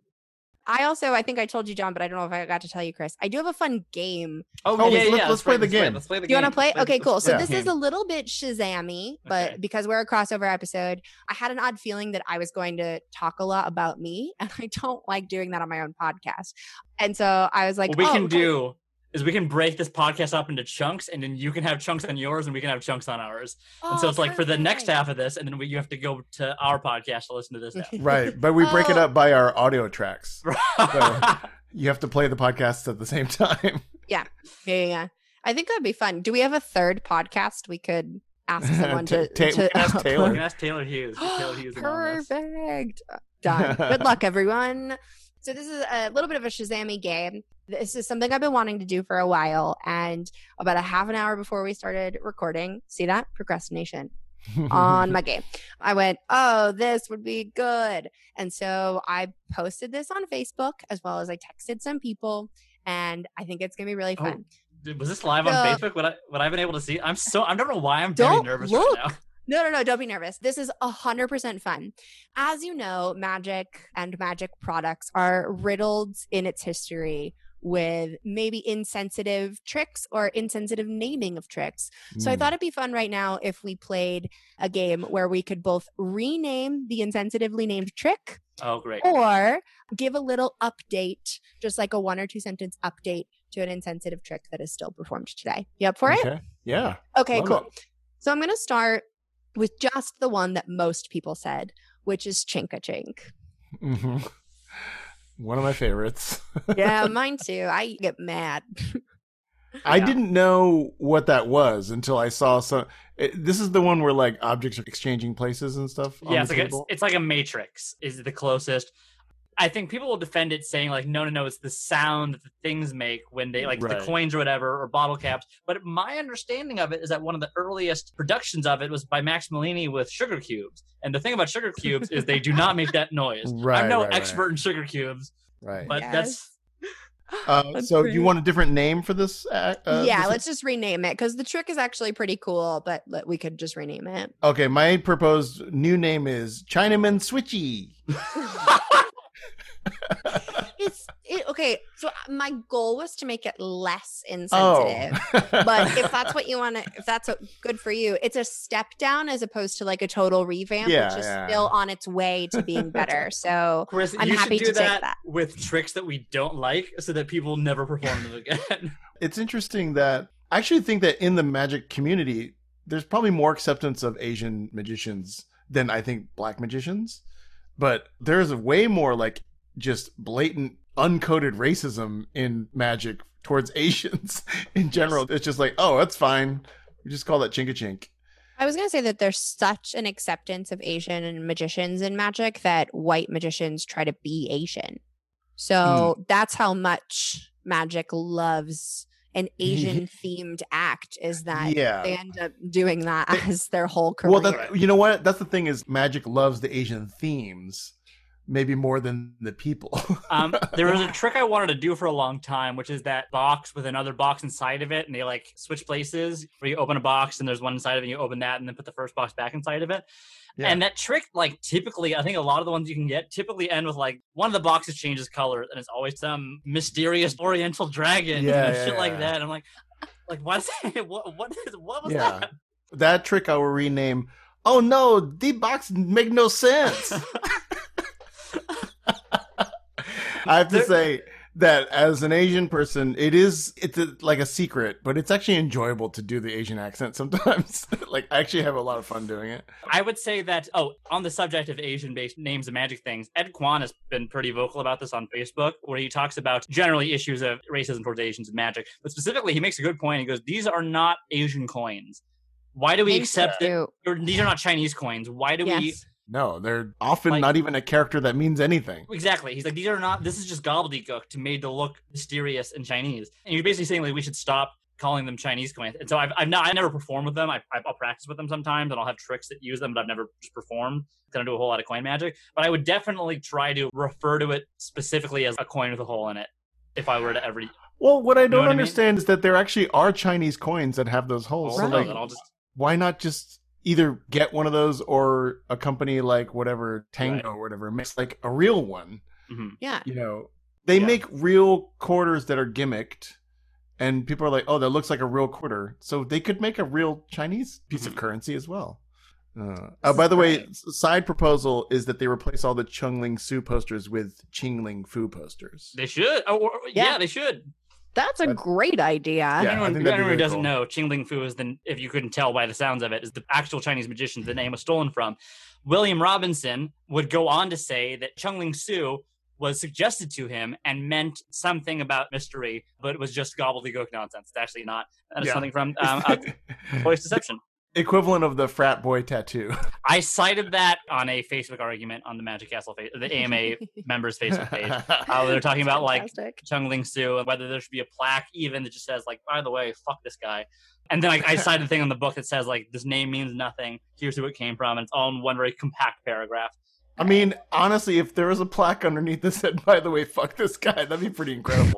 I also, I think I told you, John, but I don't know if I got to tell you, Chris. I do have a fun game. Oh, let's- let's that's play right, the let's game. Let's play the Do you game. want to play? Let's Okay, let's cool. So Yeah. this the is game. a little bit Shazam-y, but Okay. because we're a crossover episode, I had an odd feeling that I was going to talk a lot about me, and I don't like doing that on my own podcast. And so I was like, what we oh, can okay. do is we can break this podcast up into chunks, and then you can have chunks on yours and we can have chunks on ours. and so Oh, it's like for the next perfect. half of this, and then we, you have to go to our podcast to listen to this half. Right. But we break it Oh. up by our audio tracks. You have to play the podcasts at the same time. Yeah, yeah, yeah. I think that'd be fun. Do we have a third podcast we could ask someone to, Ta- to we can ask You Taylor. can ask Taylor Hughes. Get Taylor Hughes in on this. Perfect. Done. Good luck, everyone. So this is a little bit of a Shazam-y game. This is something I've been wanting to do for a while, and about a half an hour before we started recording, see that? Procrastination on my game. I went, oh, this would be good. And so I posted this on Facebook as well as I texted some people, and I think it's going to be really Oh, fun. Dude, was this live on Uh, Facebook? Would I would I have been able to see? I'm so I don't know why I'm Don't very nervous look. right now. No, no, no, don't be nervous. This is one hundred percent fun. As you know, magic and magic products are riddled in its history with maybe insensitive tricks or insensitive naming of tricks. So I Mm. thought it'd be fun right now if we played a game where we could both rename the insensitively named trick Oh, great. or give a little update, just like a one or two sentence update to an insensitive trick that is still performed today. You up for it? Okay. Yeah. Okay, Love cool. So I'm going to start with just the one that most people said, which is Chinka Chink. hmm One of my favorites. Yeah, mine too. I get mad. I Yeah. didn't know what that was until I saw some. It, this is the one where like objects are exchanging places and stuff. on Yeah, the it's like a, table? it's like a matrix is the closest. I think people will defend it saying like, no, no, no, it's the sound that the things make when they like Right. the coins or whatever or bottle caps. But my understanding of it is that one of the earliest productions of it was by Max Malini with sugar cubes. And the thing about sugar cubes is they do not make that noise. Right, I'm no right, right. expert in sugar cubes, right. but Yes. that's Uh, That's so great. you want a different name for this? Uh, uh, yeah, this- let's just rename it because the trick is actually pretty cool, but let- we could just rename it. Okay, my proposed new name is Chinaman Switchy. It's it, okay. So my goal was to make it less Oh. insensitive. But if that's what you want to, if that's what, good for you, it's a step down as opposed to like a total revamp, Yeah, which is yeah. still on its way to being better. So Chris, I'm you happy should do to take that, that. with tricks that we don't like so that people never perform them again. It's interesting that I actually think that in the magic community, there's probably more acceptance of Asian magicians than I think black magicians. But there's way more like just blatant, uncoded racism in magic towards Asians in general. It's just like, oh, that's fine. We just call that chink a chink. I was going to say that there's such an acceptance of Asian and magicians in magic that white magicians try to be Asian. So that's how much magic loves an Asian themed act, is that Yeah. they end up doing that as their whole career. Well, that, you know what? That's the thing is magic loves the Asian themes maybe more than the people. Um, there was a trick I wanted to do for a long time, which is that box with another box inside of it, and they like switch places where you open a box and there's one inside of it, and you open that and then put the first box back inside of it. Yeah. And that trick, like typically, I think a lot of the ones you can get typically end with like one of the boxes changes color, and it's always some mysterious Oriental dragon Yeah, and yeah, shit like yeah. that. And I'm like, like what's what what is what was Yeah. that? That trick I will rename, oh no, the box make no sense. I have to There- say that as an Asian person, it is it's a, like a secret, but it's actually enjoyable to do the Asian accent sometimes. Like I actually have a lot of fun doing it. I would say that, oh, on the subject of Asian-based names and magic things, Ed Kwan has been pretty vocal about this on Facebook, where he talks about generally issues of racism towards Asians in magic. But specifically, he makes a good point. He goes, these are not Asian coins. Why do we Thank accept that? you. Or these are not Chinese coins. Why do we... Yes. No, they're often Like- not even a character that means anything. Exactly. He's like, these are not, this is just gobbledygook to made to look mysterious and Chinese. And you're basically saying like we should stop calling them Chinese coins. And so I've, I've not, I never perform with them. I, I'll practice with them sometimes and I'll have tricks that use them, but I've never just performed. I don't do a whole lot of coin magic, but I would definitely try to refer to it specifically as a coin with a hole in it if I were to ever. Well, what I know don't what I mean? understand is that there actually are Chinese coins that have those holes. So Also, like, then I'll just, why not just either get one of those or a company like whatever Tango or whatever makes like a real one? mhm. Yeah. You know, they Yeah. make real quarters that are gimmicked, and people are like, "Oh, that looks like a real quarter." So they could make a real Chinese piece of Mhm. currency as well. Uh, oh, by the way, s- side proposal is that they replace all the Chung Ling Su posters with Ching Ling Fu posters. They should. Oh, or, yeah. Yeah. they should. That's a But- great idea. Yeah, I anyone, think that'd be anyone who really doesn't cool. know, Qing Ling Fu is the, if you couldn't tell by the sounds of it, is the actual Chinese magician the name was stolen from. William Robinson would go on to say that Chung Ling Su was suggested to him and meant something about mystery, but it was just gobbledygook nonsense. It's actually not. That is Yeah. something from um, uh, Voice Deception. Equivalent of the frat boy tattoo. I cited that on a Facebook argument on the Magic Castle, fa- the A M A members Facebook page. Uh, they're talking about like Fantastic. Chung Ling Su and whether there should be a plaque even that just says like, by the way, fuck this guy. And then I, I cited a thing on the book that says like, this name means nothing. Here's who it came from. And it's all in one very compact paragraph. I mean, honestly, if there was a plaque underneath that said, "By the way, fuck this guy," that'd be pretty incredible.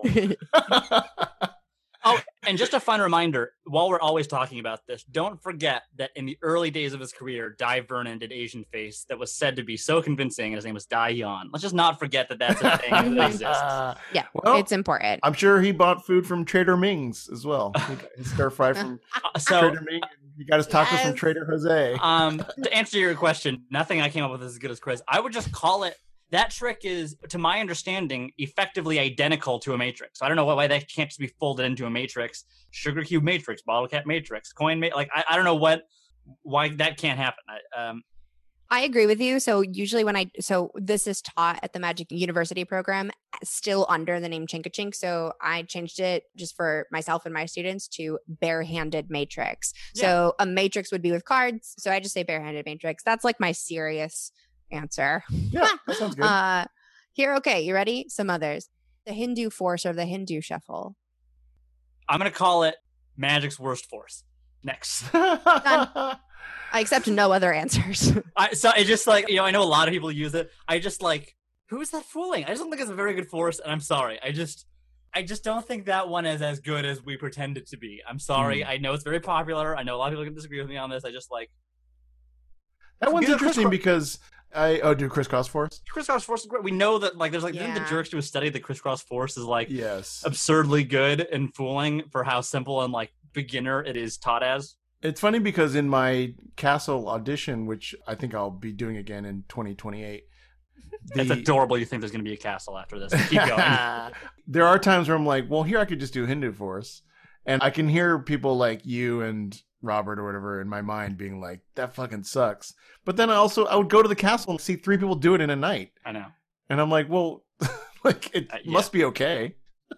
Oh, and just a fun reminder, while we're always talking about this, don't forget that in the early days of his career, Dai Vernon did Asian face that was said to be so convincing, and his name was Dai Yan. Let's just not forget that that's a thing that exists. Yeah, Well, it's important. I'm sure he bought food from Trader Ming's as well. He got his stir fry from Uh, so, Trader Ming. And he got his tacos from Yes. Trader Jose. um, to answer your question, nothing I came up with is as good as Chris. I would just call it, that trick is, to my understanding, effectively identical to a matrix. I don't know why that can't just be folded into a matrix. Sugar cube matrix, bottle cap matrix, coin ma- like I, I don't know what why that can't happen. I, um, I agree with you. So usually when I so this is taught at the Magic University program, still under the name Chinkachink. So I changed it just for myself and my students to barehanded matrix. So a matrix would be with cards. So I just say barehanded matrix. That's like my serious answer. Yeah, that sounds good. Uh, here, okay, you ready? Some others. The Hindu force or the Hindu shuffle. I'm gonna call it Magic's worst force. Next. I accept no other answers. I, so it just like, you know, I know a lot of people use it. I just like, who is that fooling? I just don't think it's a very good force, and I'm sorry. I just, I just don't think that one is as good as we pretend it to be. I'm sorry. Mm. I know it's very popular. I know a lot of people can disagree with me on this. I just like, That one's Good interesting crisscross- because I oh, do crisscross force? Crisscross force is great. We know that like there's like didn't the Yeah. jerks do a study that crisscross force is like Yes. absurdly good and fooling for how simple and like beginner it is taught as. It's funny because in my Castle audition, which I think I'll be doing again in twenty twenty-eight, the... It's adorable. You think there's going to be a castle after this? Keep going. There are times where I'm like, well, here I could just do Hindu Force, and I can hear people like you and Robert or whatever in my mind being like, that fucking sucks. But then I also I would go to the castle and see three people do it in a night, I know. and I'm like, well, like it Uh, yeah. must be okay.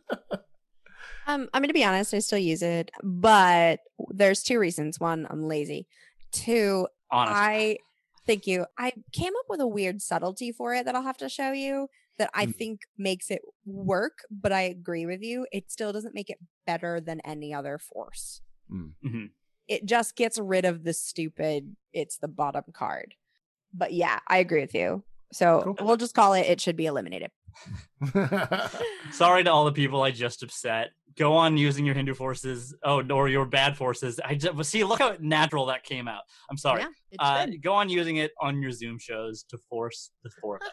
Um, I'm going to be honest, I still use it, but there's two reasons. One, I'm lazy. Two, Honest. I thank you. I came up with a weird subtlety for it that I'll have to show you that I Mm. think makes it work, but I agree with you. It still doesn't make it better than any other force. Mhm. It just gets rid of the stupid, it's the bottom card. But yeah, I agree with you. So Cool. we'll just call it, it should be eliminated. Sorry to all the people I just upset. Go on using your Hindu forces. Oh, or your bad forces. I just see. Look how natural that came out. I'm sorry. Yeah, it Uh, should. go on using it on your Zoom shows to force the forfeit.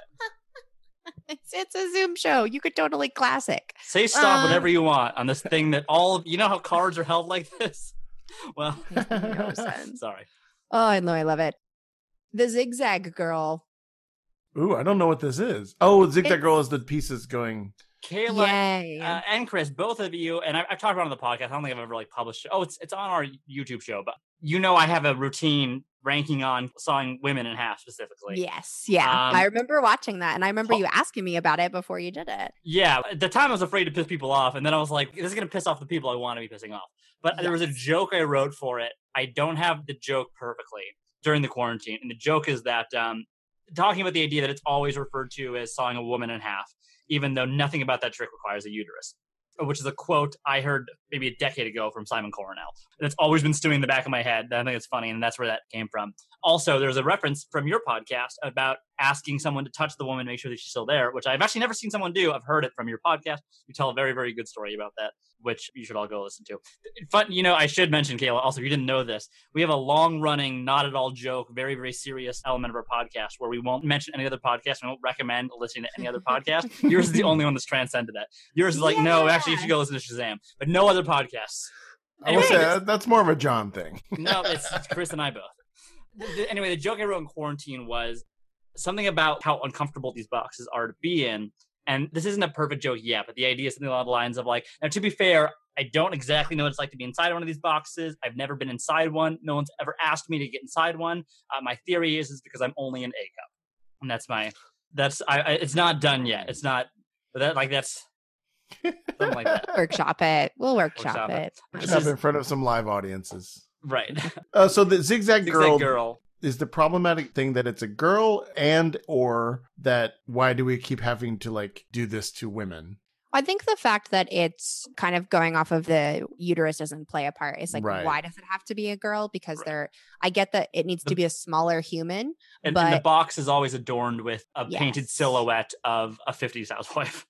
It's, it's a Zoom show. You could totally classic. Say stop Uh, whenever you want on this thing that all of you know how cards are held like this. Well, No sense. sorry. Oh, I know. I love it. The zigzag girl. Ooh, I don't know what this is. Oh, Zigzag It's- Girl is the pieces going. Kayla Yay. uh, and Chris, both of you, and I, I've talked about it on the podcast. I don't think I've ever like published it. Oh, it's it's on our YouTube show, but you know I have a routine ranking on sawing women in half specifically. Yes. Yeah. Um, I remember watching that. And I remember ho- you asking me about it before you did it. Yeah, at the time I was afraid to piss people off, and then I was like, "This is gonna piss off the people I want to be pissing off." But there was a Yes. joke I wrote for it. I don't have the joke perfectly during the quarantine, and the joke is that um, talking about the idea that it's always referred to as sawing a woman in half, even though nothing about that trick requires a uterus, which is a quote I heard maybe a decade ago from Simon Coronel. And it's always been stewing in the back of my head. I think it's funny, and that's where that came from. Also, there's a reference from your podcast about asking someone to touch the woman, make sure that she's still there, which I've actually never seen someone do. I've heard it from your podcast. You tell a very, very good story about that, which you should all go listen to. Fun, you know, I should mention, Kayla, also, if you didn't know this, we have a long-running, not at all joke, very, very serious element of our podcast where we won't mention any other podcast. We won't recommend listening to any other podcast. Yours is the only one that's transcended that. Yours is like, no, actually, you should go listen to Shazam, but no other podcasts. I will Anyway, say that- that's more of a John thing. no, it's, it's Chris and I both. The- the- Anyway, the joke I wrote in quarantine was something about how uncomfortable these boxes are to be in. And this isn't a perfect joke yet, but the idea is something along the lines of like, now to be fair, I don't exactly know what it's like to be inside one of these boxes. I've never been inside one. No one's ever asked me to get inside one. Uh, my theory is is because I'm only an A cup, and that's my that's I, I it's not done yet. It's not, but that like that's something like that. Workshop it. We'll workshop, Workshop it. it. This Up is- in front of some live audiences. Right. Uh, so the Zigzag Zigzag Girl, girl. is the problematic thing that it's a girl, and or that why do we keep having to like do this to women? I think the fact that it's kind of going off of the uterus doesn't play a part. It's like, Right. why does it have to be a girl? Because Right. they're, I get that it needs The- to be a smaller human. And, and the But- box is always adorned with a painted Yes. silhouette of a fifties housewife.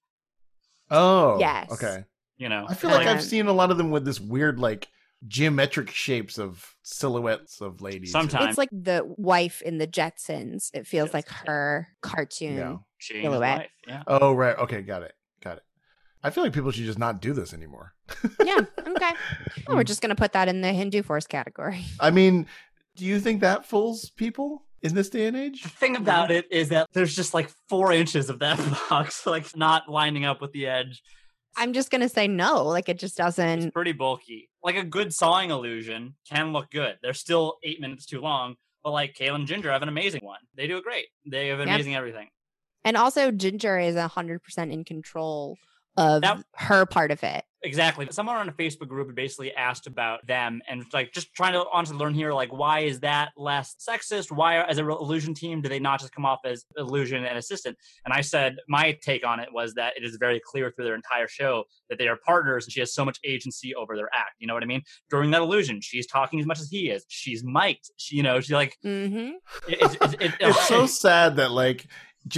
Oh, Yes. okay. You know, I feel like Um, I've seen a lot of them with this weird like geometric shapes of silhouettes of ladies. Sometimes. It's like the wife in the Jetsons. It feels Yes. like her cartoon. Yeah. she and his silhouette. wife. Yeah. Oh, right. Okay, got it. Got it. I feel like people should just not do this anymore. Yeah. Okay. Well, we're just going to put that in the Hindu Force category. I mean, do you think that fools people in this day and age? The thing about it is that there's just like four inches of that box, like not lining up with the edge. I'm just going to say no. Like it just It's doesn't. pretty bulky. Like a good sawing illusion can look good. They're still eight minutes too long, but like Kale and Ginger have an amazing one. They do it great. They have Yep. amazing everything. And also, Ginger is one hundred percent in control of That- her part of it. Exactly. Someone on a Facebook group had basically asked about them and like just trying to honestly learn here, like, why is that less sexist? Why, as a real illusion team, do they not just come off as illusion and assistant? And I said, my take on it was that it is very clear through their entire show that they are partners and she has so much agency over their act. You know what I mean? During that illusion, she's talking as much as he is. She's mic'd. She, you know, she's like, Mm-hmm. it, it, it, it, It's so sad that like just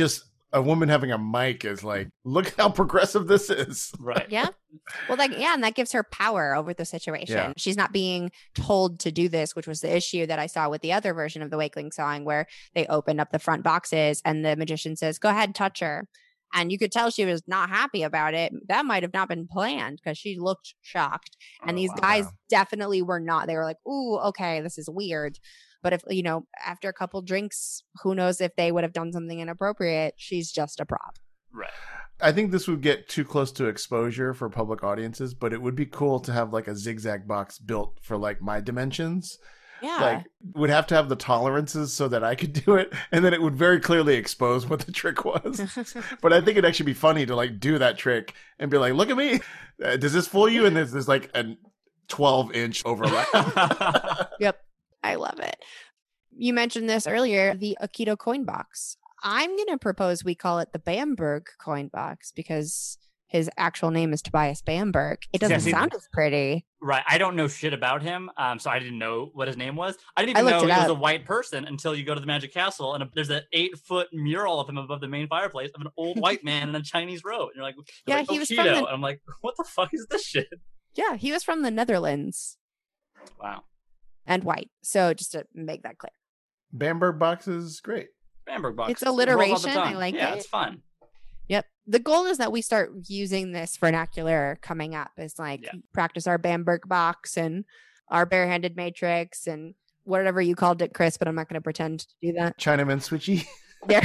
a woman having a mic is like, look how progressive this is. Right. Yeah. Well, like, yeah, and that gives her power over the situation. Yeah. She's not being told to do this, which was the issue that I saw with the other version of the Wakeling song, where they opened up the front boxes and the magician says, go ahead, touch her. And you could tell she was not happy about it. That might have not been planned because she looked shocked. And Oh, these wow. guys definitely were not. They were like, ooh, okay, this is weird. But if, you know, after a couple drinks, who knows if they would have done something inappropriate? She's just a prop. Right. I think this would get too close to exposure for public audiences, but it would be cool to have like a zigzag box built for like my dimensions. Yeah. Like, would have to have the tolerances so that I could do it, and then it would very clearly expose what the trick was. But I think it'd actually be funny to like do that trick and be like, "Look at me! Uh, does this fool you?" And there's, there's like a twelve inch overlap. Yep. I love it. You mentioned this earlier, the Aikido coin box. I'm going to propose we call it the Bamberg coin box because his actual name is Tobias Bamberg. It doesn't Yeah, see- sound as pretty. Right. I don't know shit about him, um, so I didn't know what his name was. I didn't I even know looked he it was up. a white person until you go to the Magic Castle and there's an eight foot mural of him above the main fireplace of an old white man in a Chinese robe. And you're like, Yeah, like, he was Aikido. from the- And I'm like, what the fuck is this shit? Yeah, he was from the Netherlands Wow. and white. So just to make that clear. Bamberg box is great. Bamberg box. It's It rolls off the alliteration. I tongue. like yeah, it. it's fun. Yep. The goal is that we start using this vernacular coming up. Is like Yeah. practice our Bamberg box and our barehanded matrix and whatever you called it, Chris, but I'm not going to pretend to do that. Chinaman switchy. There.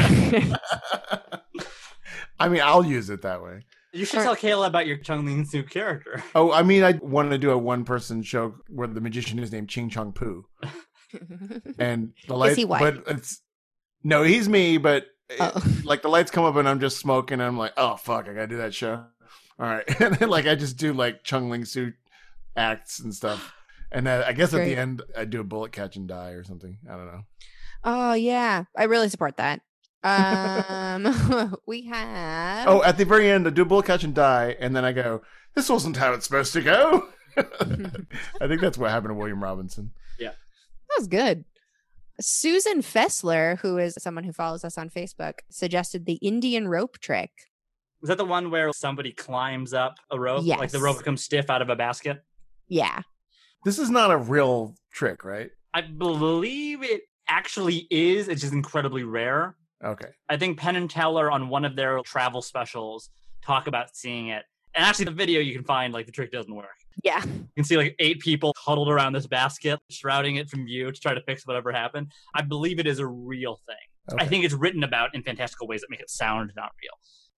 I mean, I'll use it that way. You should Sure. tell Kayla about your Chung Ling Soo character. Oh, I mean, I wanted to do a one person show where the magician is named Ching Chong Poo. And the lights, he white? but it's no, he's me. But it- Oh. like the lights come up and I'm just smoking. And I'm like, oh fuck, I gotta do that show. All right, and then like I just do like Chung Ling Soo acts and stuff. And uh, I guess at Great. the end I do a bullet catch and die or something. I don't know. Oh yeah, I really support that. Um, we have. Oh, at the very end I do a bullet catch and die, and then I go, this wasn't how it's supposed to go. I think that's what happened to William Robinson. That was good. Susan Fessler, who is someone who follows us on Facebook, suggested the Indian rope trick. Was that the one where somebody climbs up a rope? Like the Yes. rope becomes stiff out of a basket? Yeah. This is not a real trick, right? I believe it actually is. It's just incredibly rare. Okay. I think Penn and Teller on one of their travel specials talk about seeing it. And actually, the video you can find, like, the trick doesn't work. Yeah. You can see, like, eight people huddled around this basket, shrouding it from view to try to fix whatever happened. I believe it is a real thing. Okay. I think it's written about in fantastical ways that make it sound not real.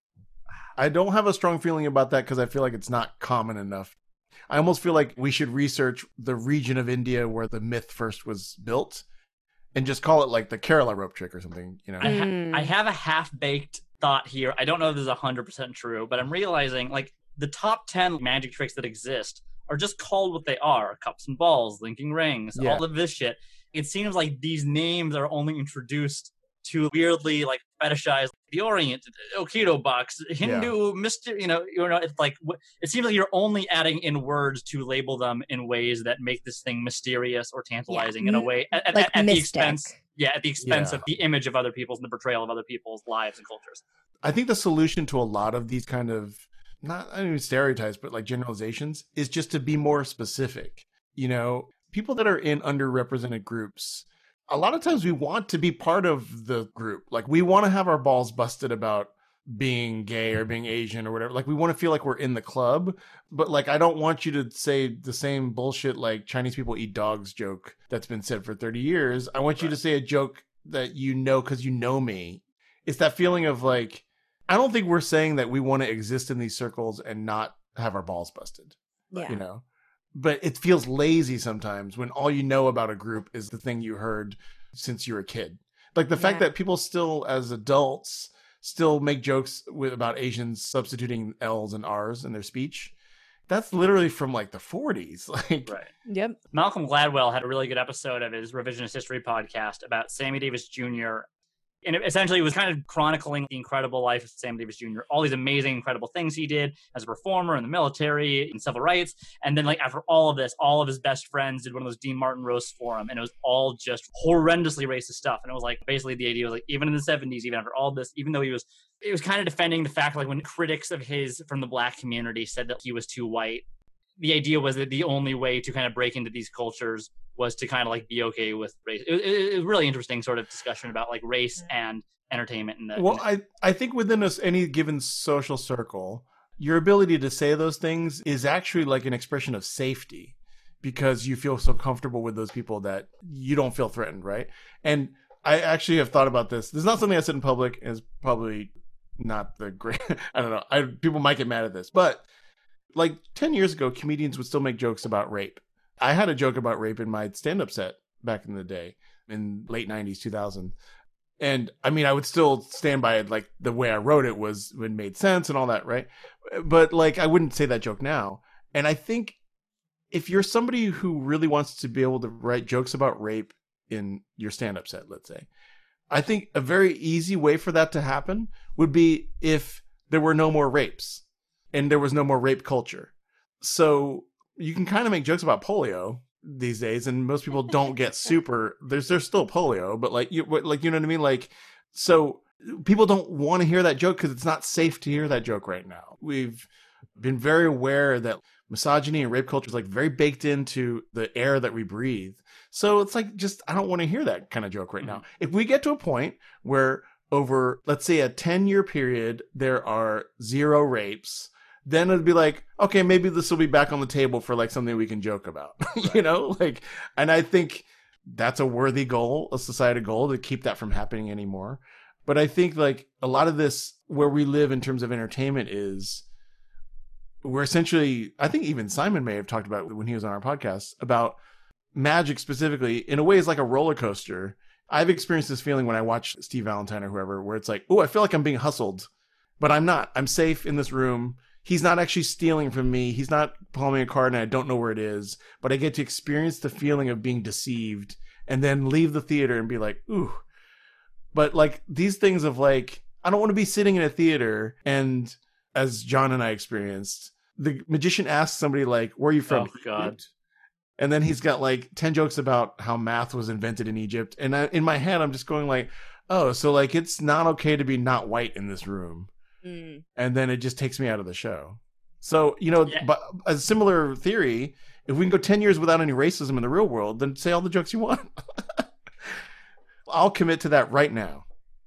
I don't have a strong feeling about that because I feel like it's not common enough. I almost feel like we should research the region of India where the myth first was built and just call it like the Kerala rope trick or something, you know? I, ha- Mm. I have a half-baked thought here. I don't know if this is one hundred percent true, but I'm realizing, like, the top ten magic tricks that exist are just called what they are. Cups and balls, linking rings, Yeah. all of this shit. It seems like these names are only introduced to weirdly, like, fetishize the Orient, Aikido box, Hindu, mystery, you know, you know, it's like, wh- it seems like you're only adding in words to label them in ways that make this thing mysterious or tantalizing in a m- way at, at- like at the mystic. expense. Yeah, at the expense Yeah. of the image of other people's and the portrayal of other people's lives and cultures. I think the solution to a lot of these kind of, not I don't even stereotypes, but like generalizations is just to be more specific. You know, people that are in underrepresented groups, a lot of times we want to be part of the group. Like we want to have our balls busted about being gay or being Asian or whatever. Like we want to feel like we're in the club, but like I don't want you to say the same bullshit like Chinese people eat dogs joke that's been said for thirty years. I want you to say a joke that you know because you know me. It's that feeling of like, I don't think we're saying that we want to exist in these circles and not have our balls busted, Yeah. you know? But it feels lazy sometimes when all you know about a group is the thing you heard since you were a kid. Like the fact Yeah. that people still, as adults, still make jokes with about Asians substituting L's and R's in their speech. That's literally from like the forties. Like, Right. Yep. Malcolm Gladwell had a really good episode of his revisionist history podcast about Sammy Davis Junior And it essentially was kind of chronicling the incredible life of Sam Davis Junior, all these amazing, incredible things he did as a performer in the military, in civil rights. And then like after all of this, all of his best friends did one of those Dean Martin roasts for him. And it was all just horrendously racist stuff. And it was like, basically the idea was like, even in the seventies, even after all this, even though he was, it was kind of defending the fact like when critics of his from the Black community said that he was too white, the idea was that the only way to kind of break into these cultures was to kind of like be okay with race. It, it, it was really interesting sort of discussion about like race and entertainment. In the, well, in the- I, I think within us, any given social circle, your ability to say those things is actually like an expression of safety because you feel so comfortable with those people that you don't feel threatened, right? And I actually have thought about this. This is not something I said in public. Is probably not the great. I don't know. I people might get mad at this, but like ten years ago, comedians would still make jokes about rape. I had a joke about rape in my stand-up set back in the day, in late nineties, two thousand. And I mean, I would still stand by it. Like the way I wrote it was, it made sense and all that, right? But like, I wouldn't say that joke now. And I think if you're somebody who really wants to be able to write jokes about rape in your stand-up set, let's say, I think a very easy way for that to happen would be if there were no more rapes and there was no more rape culture. So you can kind of make jokes about polio these days, and most people don't get super. There's there's still polio, but like you like you know what I mean. Like, so people don't want to hear that joke because it's not safe to hear that joke right now. We've been very aware that misogyny and rape culture is like very baked into the air that we breathe. So it's like, just I don't want to hear that kind of joke right now. If we get to a point where over, let's say, a ten year period, there are zero rapes, then it'd be like, okay, maybe this will be back on the table for like something we can joke about, right. You know, like, and I think that's a worthy goal, a society goal, to keep that from happening anymore. But I think like a lot of this, where we live in terms of entertainment, is we're essentially, I think even Simon may have talked about it when he was on our podcast, about magic specifically, in a way is like a roller coaster. I've experienced this feeling when I watch Steve Valentine or whoever, where it's like, oh, I feel like I'm being hustled, but I'm not. I'm safe in this room. He's not actually stealing from me. He's not palming a card and I don't know where it is, but I get to experience the feeling of being deceived and then leave the theater and be like, ooh. But like these things of like, I don't want to be sitting in a theater and, as John and I experienced, the magician asks somebody like, where are you from? Oh, God. And then he's got like ten jokes about how math was invented in Egypt. And I, in my head, I'm just going like, oh, so like it's not okay to be not white in this room. Mm. And then it just takes me out of the show. So, you know, yeah. But a similar theory, if we can go ten years without any racism in the real world, then say all the jokes you want. I'll commit to that right now.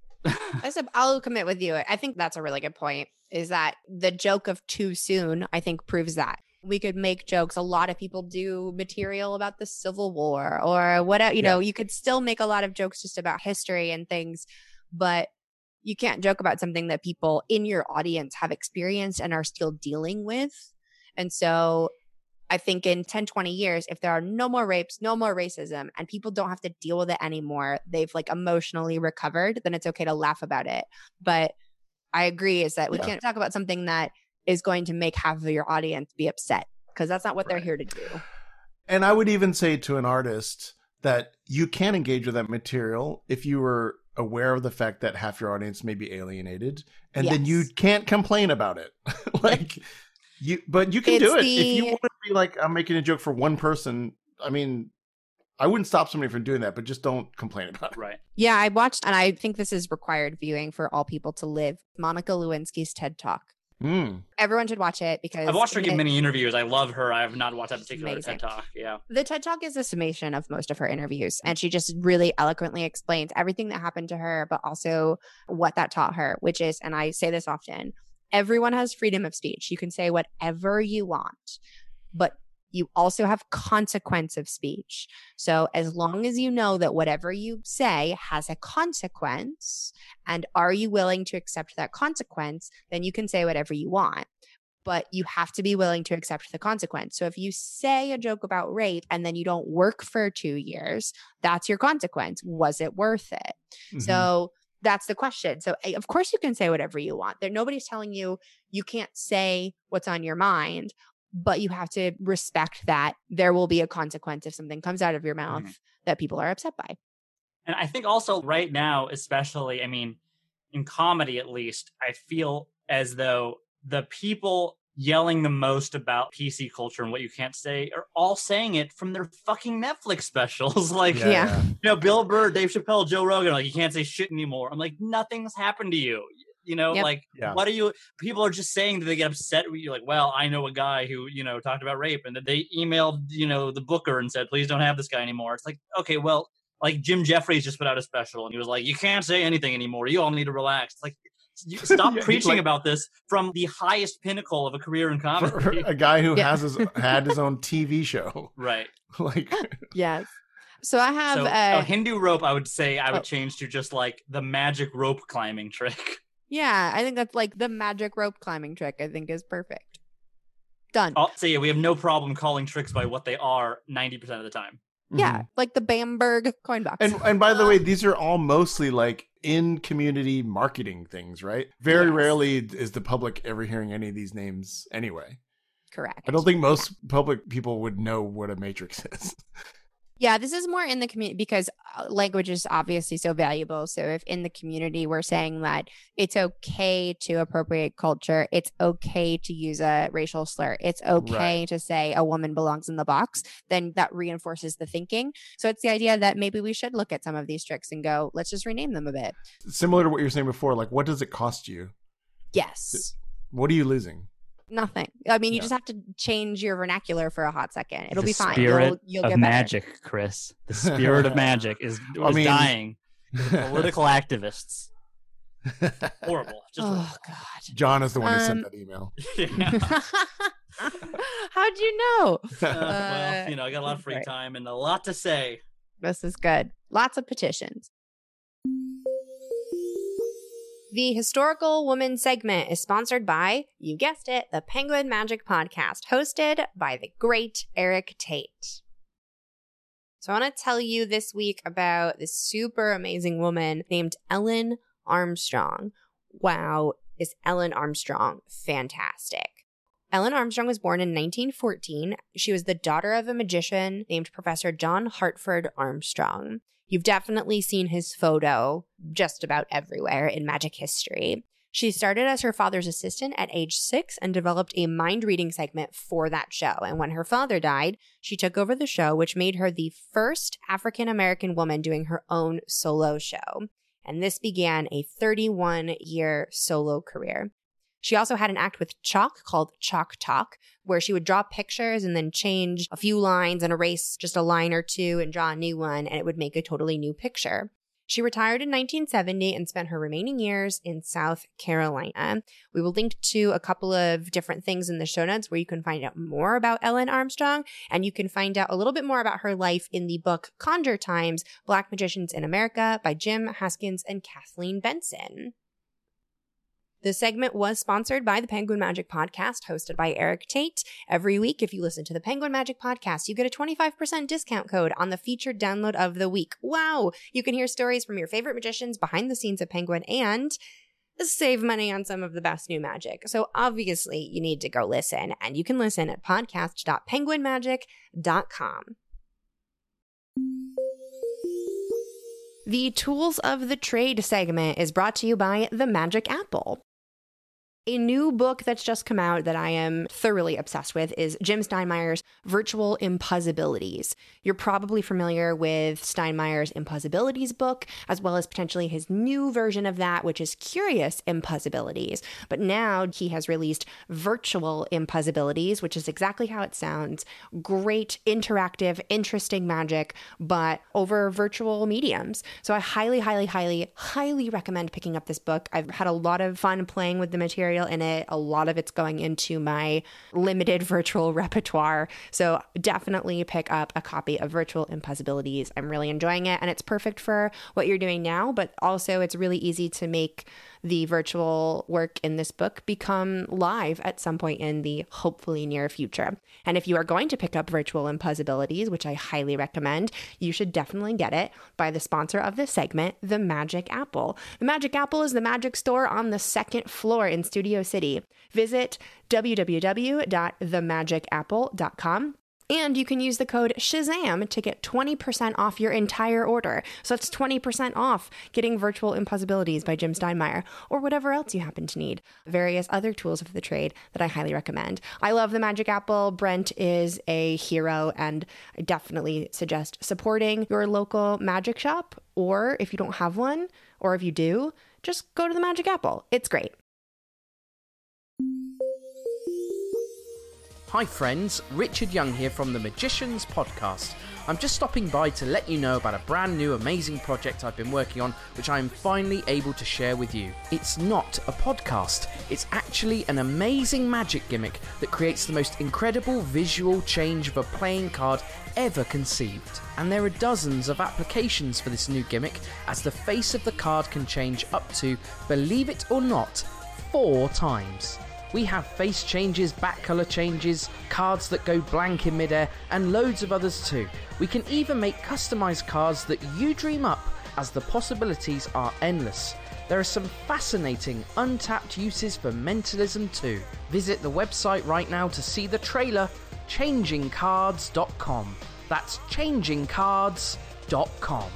I said, I'll commit with you. I think that's a really good point, is that the joke of too soon, I think, proves that. We could make jokes. A lot of people do material about the Civil War or whatever, you yeah. know, you could still make a lot of jokes just about history and things, but you can't joke about something that people in your audience have experienced and are still dealing with. And so I think in ten, twenty years, if there are no more rapes, no more racism, and people don't have to deal with it anymore, they've like emotionally recovered, then it's okay to laugh about it. But I agree is that we yeah. can't talk about something that is going to make half of your audience be upset, because that's not what right. they're here to do. And I would even say to an artist that you can engage with that material if you were aware of the fact that half your audience may be alienated, and yes. then you can't complain about it. Like you, but you can it's do it the... if you want to be like, I'm making a joke for one person. I mean, I wouldn't stop somebody from doing that, but just don't complain about it. Right. Yeah, I watched, and I think this is required viewing for all people to live, Monica Lewinsky's TED Talk. Mm. Everyone should watch it because I've watched her give it, many interviews. I love her. I have not watched that particular amazing. TED Talk. Yeah. The TED Talk is a summation of most of her interviews, and she just really eloquently explains everything that happened to her, but also what that taught her, which is, and I say this often, everyone has freedom of speech. You can say whatever you want, but you also have consequence of speech. So as long as you know that whatever you say has a consequence, and are you willing to accept that consequence, then you can say whatever you want. But you have to be willing to accept the consequence. So if you say a joke about rape and then you don't work for two years, that's your consequence. Was it worth it? Mm-hmm. So that's the question. So of course you can say whatever you want. There, nobody's telling you you can't say what's on your mind. But you have to respect that there will be a consequence if something comes out of your mouth mm-hmm. that people are upset by. And I think also right now, especially, I mean, in comedy at least, I feel as though the people yelling the most about P C culture and what you can't say are all saying it from their fucking Netflix specials. Like, Yeah, Yeah. yeah. you know, Bill Burr, Dave Chappelle, Joe Rogan, like, you can't say shit anymore. I'm like, nothing's happened to you. You know, Yep. like, Yeah. what are you, people are just saying that they get upset with you. Like, well, I know a guy who, you know, talked about rape and that they emailed, you know, the booker and said, please don't have this guy anymore. It's like, okay, well, like Jim Jeffries just put out a special and he was like, you can't say anything anymore. You all need to relax. It's like, you stop Yeah, preaching like- about this from the highest pinnacle of a career in comedy. For a guy who Yeah. has his had his own T V show. Right. Like, Yes. So I have So uh, a Hindu rope, I would say I would Oh. change to just like the magic rope climbing trick. yeah, I think that's like the magic rope climbing trick. I think is perfect. Done. I'll say yeah, we have no problem calling tricks by what they are ninety percent of the time. Yeah, mhm. like the Bamberg coin box. And and by the way, these are all mostly like in community marketing things, right? Very Yes. rarely is the public ever hearing any of these names anyway. Correct. I don't think most public people would know what a matrix is. Yeah, this is more in the community because uh, language is obviously so valuable. So if in the community we're saying that it's okay to appropriate culture, it's okay to use a racial slur, it's okay Right. to say a woman belongs in the box, then that reinforces the thinking. So it's the idea that maybe we should look at some of these tricks and go, let's just rename them a bit. Similar to what you were saying before, like what does it cost you? Yes. What are you losing? Nothing. I mean, you Yeah. just have to change your vernacular for a hot second. It'll The be fine. spirit You'll, you'll of get better. magic, Chris. The spirit of magic is, I is mean- dying. Political activists. Horrible. Just Oh, God. John is the one who Um, sent that email. yeah. How'd you know? Uh, well, you know, I got a lot of free Right. time and a lot to say. This is good. Lots of petitions. The Historical Woman segment is sponsored by, you guessed it, the Penguin Magic Podcast, hosted by the great Eric Tate. So I want to tell you this week about this super amazing woman named Ellen Armstrong. Wow, is Ellen Armstrong fantastic. Ellen Armstrong was born in nineteen fourteen. She was the daughter of a magician named Professor John Hartford Armstrong. You've definitely seen his photo just about everywhere in magic history. She started as her father's assistant at age six and developed a mind reading segment for that show. And when her father died, she took over the show, which made her the first African American woman doing her own solo show. And this began a thirty-one year solo career. She also had an act with chalk called Chalk Talk, where she would draw pictures and then change a few lines and erase just a line or two and draw a new one, and it would make a totally new picture. She retired in nineteen seventy and spent her remaining years in South Carolina. We will link to a couple of different things in the show notes where you can find out more about Ellen Armstrong, and you can find out a little bit more about her life in the book Conjure Times, Black Magicians in America by Jim Haskins and Kathleen Benson. The segment was sponsored by the Penguin Magic Podcast, hosted by Eric Tate. Every week, if you listen to the Penguin Magic Podcast, you get a twenty-five percent discount code on the featured download of the week. Wow! You can hear stories from your favorite magicians behind the scenes at Penguin and save money on some of the best new magic. So obviously, you need to go listen, and you can listen at podcast dot penguin magic dot com. The Tools of the Trade segment is brought to you by The Magic Apple. A new book that's just come out that I am thoroughly obsessed with is Jim Steinmeyer's Virtual Impossibilities. You're probably familiar with Steinmeyer's Impossibilities book, as well as potentially his new version of that, which is Curious Impossibilities. But now he has released Virtual Impossibilities, which is exactly how it sounds. Great, interactive, interesting magic, but over virtual mediums. So I highly, highly, highly, highly recommend picking up this book. I've had a lot of fun playing with the material in it. A lot of it's going into my limited virtual repertoire. So definitely pick up a copy of Virtual Impossibilities. I'm really enjoying it, and it's perfect for what you're doing now, but also it's really easy to make the virtual work in this book become live at some point in the hopefully near future. And if you are going to pick up Virtual Impossibilities, which I highly recommend, you should definitely get it by the sponsor of this segment, The Magic Apple. The Magic Apple is the magic store on the second floor in Studio City. Visit w w w dot the magic apple dot com And you can use the code Shazam to get twenty percent off your entire order. So that's twenty percent off getting Virtual Impossibilities by Jim Steinmeier, or whatever else you happen to need. Various other tools of the trade that I highly recommend. I love the Magic Apple. Brent is a hero, and I definitely suggest supporting your local magic shop. Or if you don't have one, or if you do, just go to the Magic Apple. It's great. Hi friends, Richard Young here from the Magicians Podcast. I'm just stopping by to let you know about a brand new amazing project I've been working on, which I am finally able to share with you. It's not a podcast, it's actually an amazing magic gimmick that creates the most incredible visual change of a playing card ever conceived. And there are dozens of applications for this new gimmick, as the face of the card can change up to, believe it or not, four times. We have face changes, back colour changes, cards that go blank in midair, and loads of others too. We can even make customised cards that you dream up, as the possibilities are endless. There are some fascinating, untapped uses for mentalism too. Visit the website right now to see the trailer, changing cards dot com. That's changing cards dot com.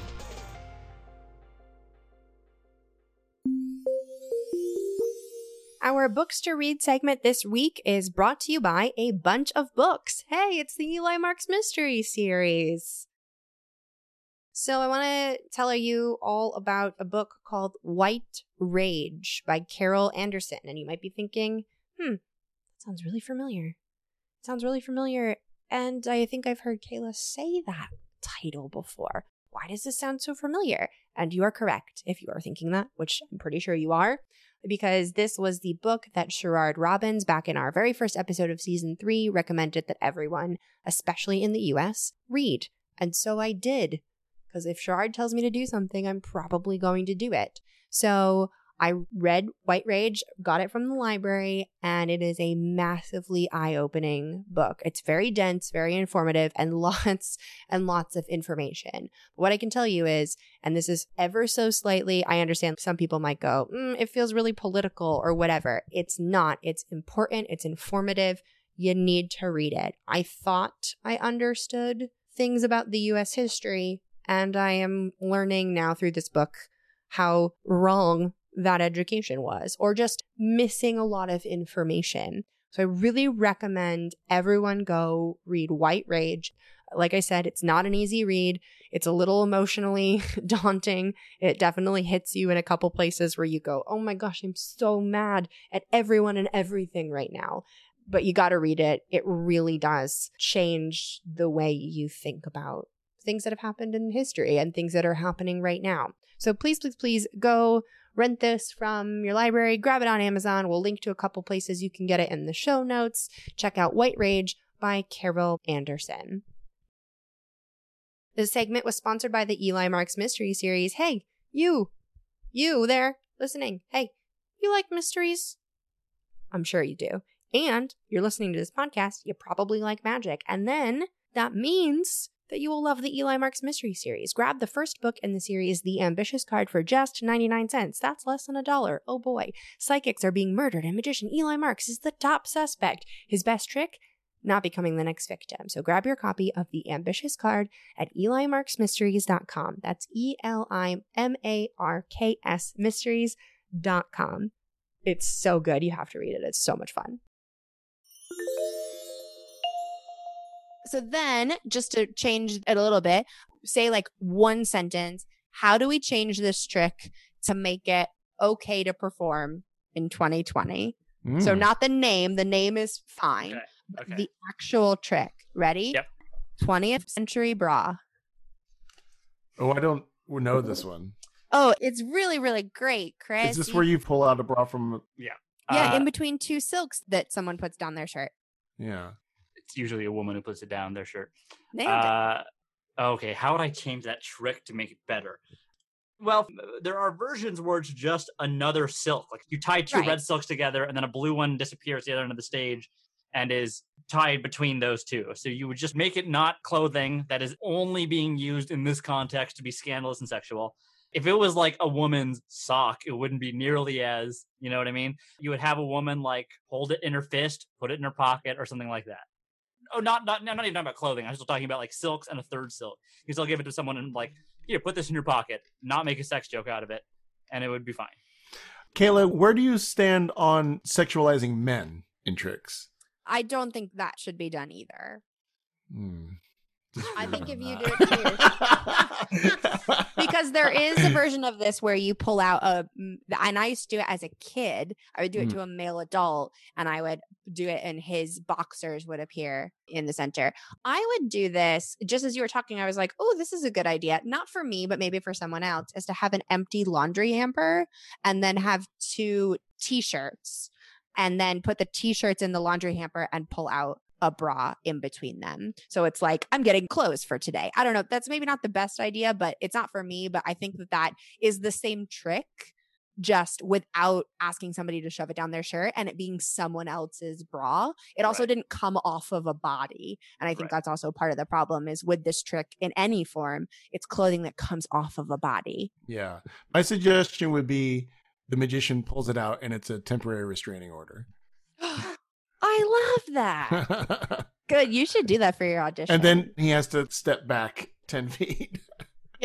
Our Books to Read segment this week is brought to you by A Bunch of Books. Hey, it's the Eli Marks Mystery Series. So I want to tell you all about a book called White Rage by Carol Anderson. And you might be thinking, hmm, that sounds really familiar. It sounds really familiar. And I think I've heard Kayla say that title before. Why does this sound so familiar? And you are correct if you are thinking that, which I'm pretty sure you are. Because this was the book that Sherrard Robbins, back in our very first episode of season three, recommended that everyone, especially in the U S, read. And so I did. Because if Sherrard tells me to do something, I'm probably going to do it. So I read White Rage, got it from the library, and it is a massively eye-opening book. It's very dense, very informative, and lots and lots of information. What I can tell you is, and this is ever so slightly, I understand some people might go, mm, it feels really political or whatever. It's not. It's important. It's informative. You need to read it. I thought I understood things about the U S history, and I am learning now through this book how wrong that education was, or just missing a lot of information. So I really recommend everyone go read White Rage. Like I said, it's not an easy read. It's a little emotionally daunting. It definitely hits you in a couple places where you go, oh my gosh, I'm so mad at everyone and everything right now. But you got to read it. It really does change the way you think about things that have happened in history and things that are happening right now. So please, please, please go rent this from your library. Grab it on Amazon. We'll link to a couple places you can get it in the show notes. Check out White Rage by Carol Anderson. This segment was sponsored by the Eli Marks Mystery Series. Hey, you, you there listening. Hey, you like mysteries? I'm sure you do. And you're listening to this podcast, you probably like magic. And then that means that you will love the Eli Marks Mystery Series. Grab the first book in the series, The Ambitious Card, for just ninety-nine cents. That's less than a dollar. Oh boy. Psychics are being murdered, and magician Eli Marks is the top suspect. His best trick? Not becoming the next victim. So grab your copy of The Ambitious Card at eli marks mysteries dot com. That's E L I M A R K S mysteries dot com. It's so good. You have to read it. It's so much fun. So then, just to change it a little bit, say like one sentence. How do we change this trick to make it okay to perform in twenty twenty? Mm. So not the name. The name is fine. Okay. Okay. The actual trick. Ready? Yep. twentieth century bra. Oh, I don't know this one. Oh, it's really, really great, Chris. Is this you... where you pull out a bra from? Yeah. Yeah, uh, in between two silks that someone puts down their shirt. Yeah. It's usually a woman who puts it down their shirt. Nailed uh, okay, how would I change that trick to make it better? Well, there are versions where it's just another silk. Like you tie two Right. red silks together, and then a blue one disappears at the other end of the stage and is tied between those two. So you would just make it not clothing that is only being used in this context to be scandalous and sexual. If it was like a woman's sock, it wouldn't be nearly as, you know what I mean? You would have a woman like hold it in her fist, put it in her pocket, or something like that. oh, not not not even talking about clothing. I'm still talking about like silks and a third silk. You still give it to someone and like, here, put this in your pocket. Not make a sex joke out of it, and it would be fine. Kayla, where do you stand on sexualizing men in Trix? I don't think that should be done either. Hmm. I think if you do it to because there is a version of this where you pull out a, and I used to do it as a kid. I would do it Mm. to a male adult, and I would do it, and his boxers would appear in the center. I would do this just as you were talking. I was like, oh, this is a good idea. Not for me, but maybe for someone else, is to have an empty laundry hamper and then have two t-shirts, and then put the t-shirts in the laundry hamper and pull out a bra in between them. So it's like, I'm getting clothes for today. I don't know. That's maybe not the best idea, but it's not for me. But I think that that is the same trick, just without asking somebody to shove it down their shirt and it being someone else's bra. It also Right. didn't come off of a body. And I think Right. that's also part of the problem is with this trick in any form, it's clothing that comes off of a body. Yeah. My suggestion would be the magician pulls it out and it's a temporary restraining order. I love that. Good. You should do that for your audition. And then he has to step back ten feet. Yeah.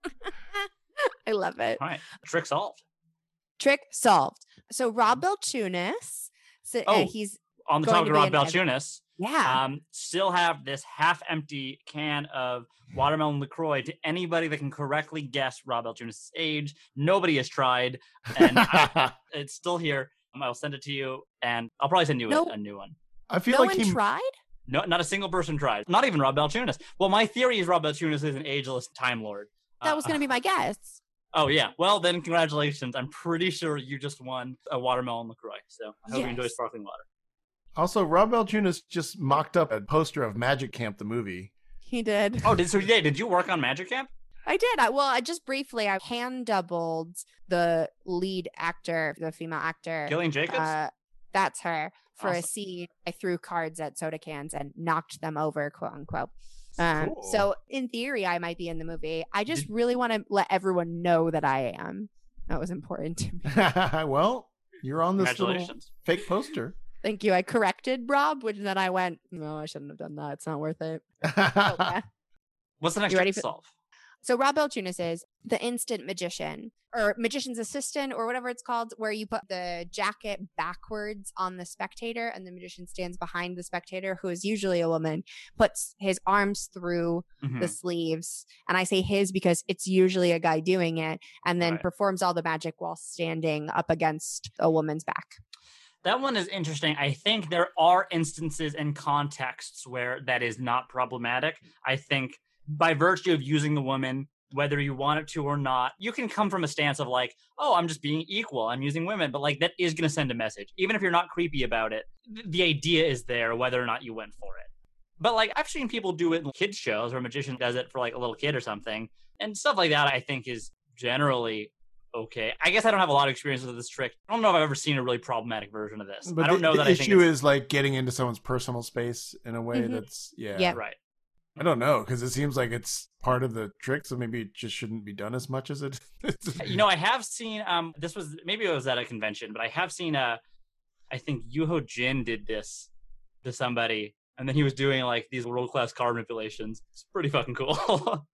I love it. All right, trick solved. Trick solved. So Rob Beltunis, so, uh, Oh. he's On the Going topic to of be Rob an- Balchunas, yeah. um, still have this half-empty can of watermelon LaCroix to anybody that can correctly guess Rob Balchunas' age. Nobody has tried, and I, it's still here. Um, I'll send it to you, and I'll probably send you No. a, a new one. I feel no like one he tried. No, not a single person tried. Not even Rob Balchunas. Well, my theory is Rob Balchunas is an ageless Time Lord. That was going to be my guess. Oh yeah. Well, then congratulations. I'm pretty sure you just won a watermelon LaCroix. So I hope you enjoy Yes. sparkling water. also Rob Belchunas just mocked up a poster of Magic Camp the movie. He did. Oh, did so yeah, did you work on Magic Camp? I did. I, well, I just briefly, I hand doubled the lead actor, the female actor. Gillian Jacobs? Uh, that's her. For a Awesome. scene, I threw cards at soda cans and knocked them over, quote unquote. Um, Cool. So in theory, I might be in the movie. I just really want to let everyone know that I am. That was important to me. Well, you're on this little Congratulations. fake poster. Thank you. I corrected Rob, which then I went, no, I shouldn't have done that. It's not worth it. Oh, yeah. What's the next You ready trick to for- solve? So Rob Belchunas is the instant magician or magician's assistant or whatever it's called, where you put the jacket backwards on the spectator and the magician stands behind the spectator, who is usually a woman, puts his arms through Mhm. the sleeves. And I say his because it's usually a guy doing it, and then Right. performs all the magic while standing up against a woman's back. That one is interesting. I think there are instances and contexts where that is not problematic. I think by virtue of using the woman, whether you want it to or not, you can come from a stance of like, oh, I'm just being equal. I'm using women. But like that is going to send a message. Even if you're not creepy about it, th- the idea is there, whether or not you went for it. But like I've seen people do it in kids shows where a magician does it for like a little kid or something. And stuff like that I think is generally okay. I guess I don't have a lot of experience with this trick. I don't know if I've ever seen a really problematic version of this. But I don't the, know the that I think issue it's is like getting into someone's personal space in a way Mhm. that's yeah. Yeah. right. I don't know because it seems like it's part of the trick, so maybe it just shouldn't be done as much as it. You know, I have seen um this was maybe it was at a convention, but I have seen uh I think Yuho Jin did this to somebody, and then he was doing like these world class card manipulations. It's pretty fucking cool.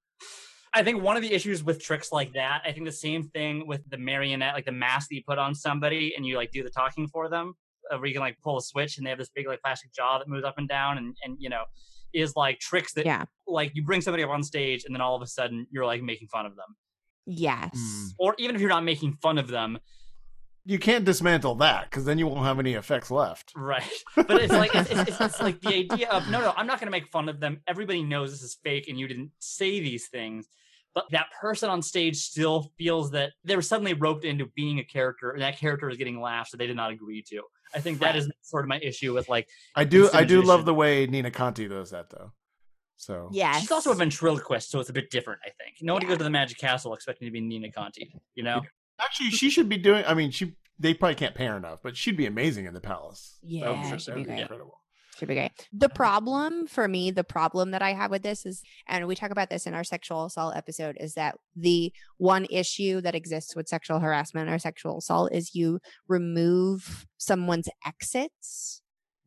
I think one of the issues with tricks like that, I think the same thing with the marionette, like the mask that you put on somebody and you like do the talking for them, uh, where you can like pull a switch and they have this big like plastic jaw that moves up and down, and and you know, is like tricks that Yeah. like you bring somebody up on stage and then all of a sudden you're like making fun of them, Yes. Hmm. or even if you're not making fun of them, You can't dismantle that because then you won't have any effects left. right? But it's like it's, it's, it's like the idea of no, no, I'm not going to make fun of them. Everybody knows this is fake, and you didn't say these things. But that person on stage still feels that they were suddenly roped into being a character, and that character is getting laughs that they did not agree to. I think that is sort of my issue with like. I do. Instant I do love magician. the way Nina Conti does that though. So Yes. She's also a ventriloquist, so it's a bit different. I think nobody Yeah. goes to the Magic Castle expecting to be Nina Conti. You know, actually, she should be doing. I mean, she they probably can't pay her enough, but she'd be amazing in the palace. Yeah, That would be- she'd that be would great. incredible. Should be great. The problem for me, the problem that I have with this is, and we talk about this in our sexual assault episode, is that the one issue that exists with sexual harassment or sexual assault is you remove someone's exits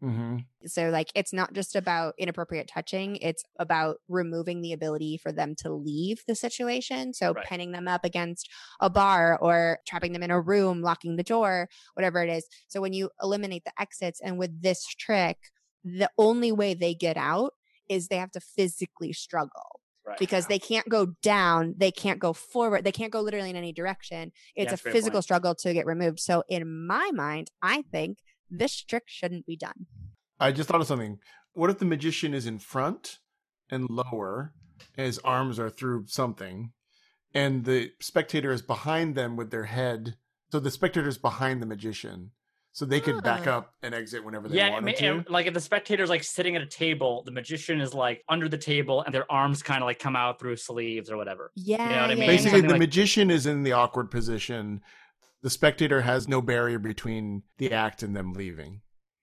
Mm-hmm. So, like, it's not just about inappropriate touching. It's about removing the ability for them to leave the situation. So, Right. pinning them up against a bar or trapping them in a room, locking the door, whatever it is. So, when you eliminate the exits, and with this trick, the only way they get out is they have to physically struggle. Right. Because they can't go down, they can't go forward, they can't go literally in any direction. It's Yeah, a that's a great physical point. struggle to get removed. So, in my mind, I think this trick shouldn't be done. I just thought of something. What if the magician is in front and lower, and his arms are through something, and the spectator is behind them with their head? So the spectator is behind the magician, so they could back Ah. up and exit whenever they Yeah, it wanted may- to. and, like if the spectator's like sitting at a table, the magician is like under the table, and their arms kind of like come out through sleeves or whatever. Yeah. You know what I yeah, mean? Basically, Something the like- magician is in the awkward position. The spectator has no barrier between the act and them leaving.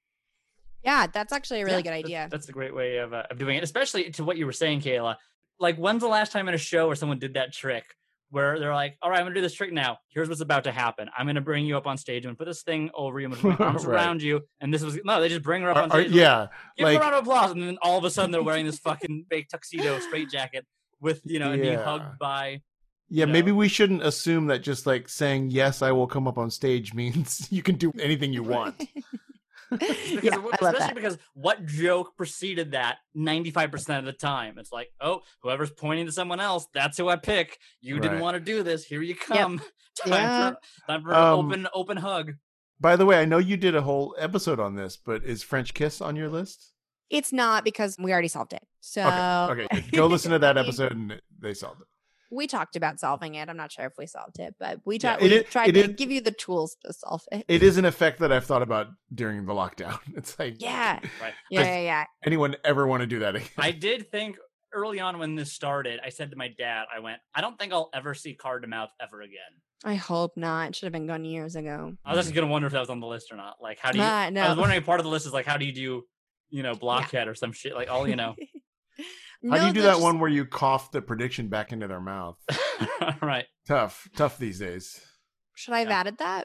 Yeah, that's actually a really Yeah, good that's- idea. That's a great way of, uh, of doing it, especially to what you were saying, Kayla. Like, when's the last time in a show where someone did that trick where they're like, all right, I'm going to do this trick now. Here's what's about to happen. I'm going to bring you up on stage. I'm going to put this thing over you. I'm going to put my arms Right. around you. And this was, no, they just bring her up Are- on are- stage. yeah, Give them like a round of applause. And then all of a sudden they're wearing this fucking fake tuxedo straight jacket with, you know, and being Yeah. hugged by. yeah. No. Maybe we shouldn't assume that just like saying yes, I will come up on stage means you can do anything you want. Because, Yeah, I love especially that. because what joke preceded that ninety-five percent of the time? It's like, oh, whoever's pointing to someone else, that's who I pick. You didn't Right. want to do this. Here you come. time Yeah. for, time for Um, an open open hug. By the way, I know you did a whole episode on this, but is French Kiss on your list? It's not, because we already solved it. So Okay, okay. Go listen to that episode, and they solved it. We talked about solving it. I'm not sure if we solved it, but we, Yeah, ta- it we is- tried it to is- give you the tools to solve it. It is an effect that I've thought about during the lockdown. It's like, Yeah. Right. Yeah, yeah, yeah. anyone ever want to do that again? I did think early on when this started, I said to my dad, I went, I don't think I'll ever see Card to Mouth ever again. I hope not. It should have been gone years ago. I was actually gonna wonder if that was on the list or not. Like, how do you? Ah, I no. was wondering if part of the list is like, how do you do, you know, blockhead or some shit? Like, all you know. How do No, you do they're that just- one where you cough the prediction back into their mouth? Right. Tough, tough these days. Should I have Yeah. added that?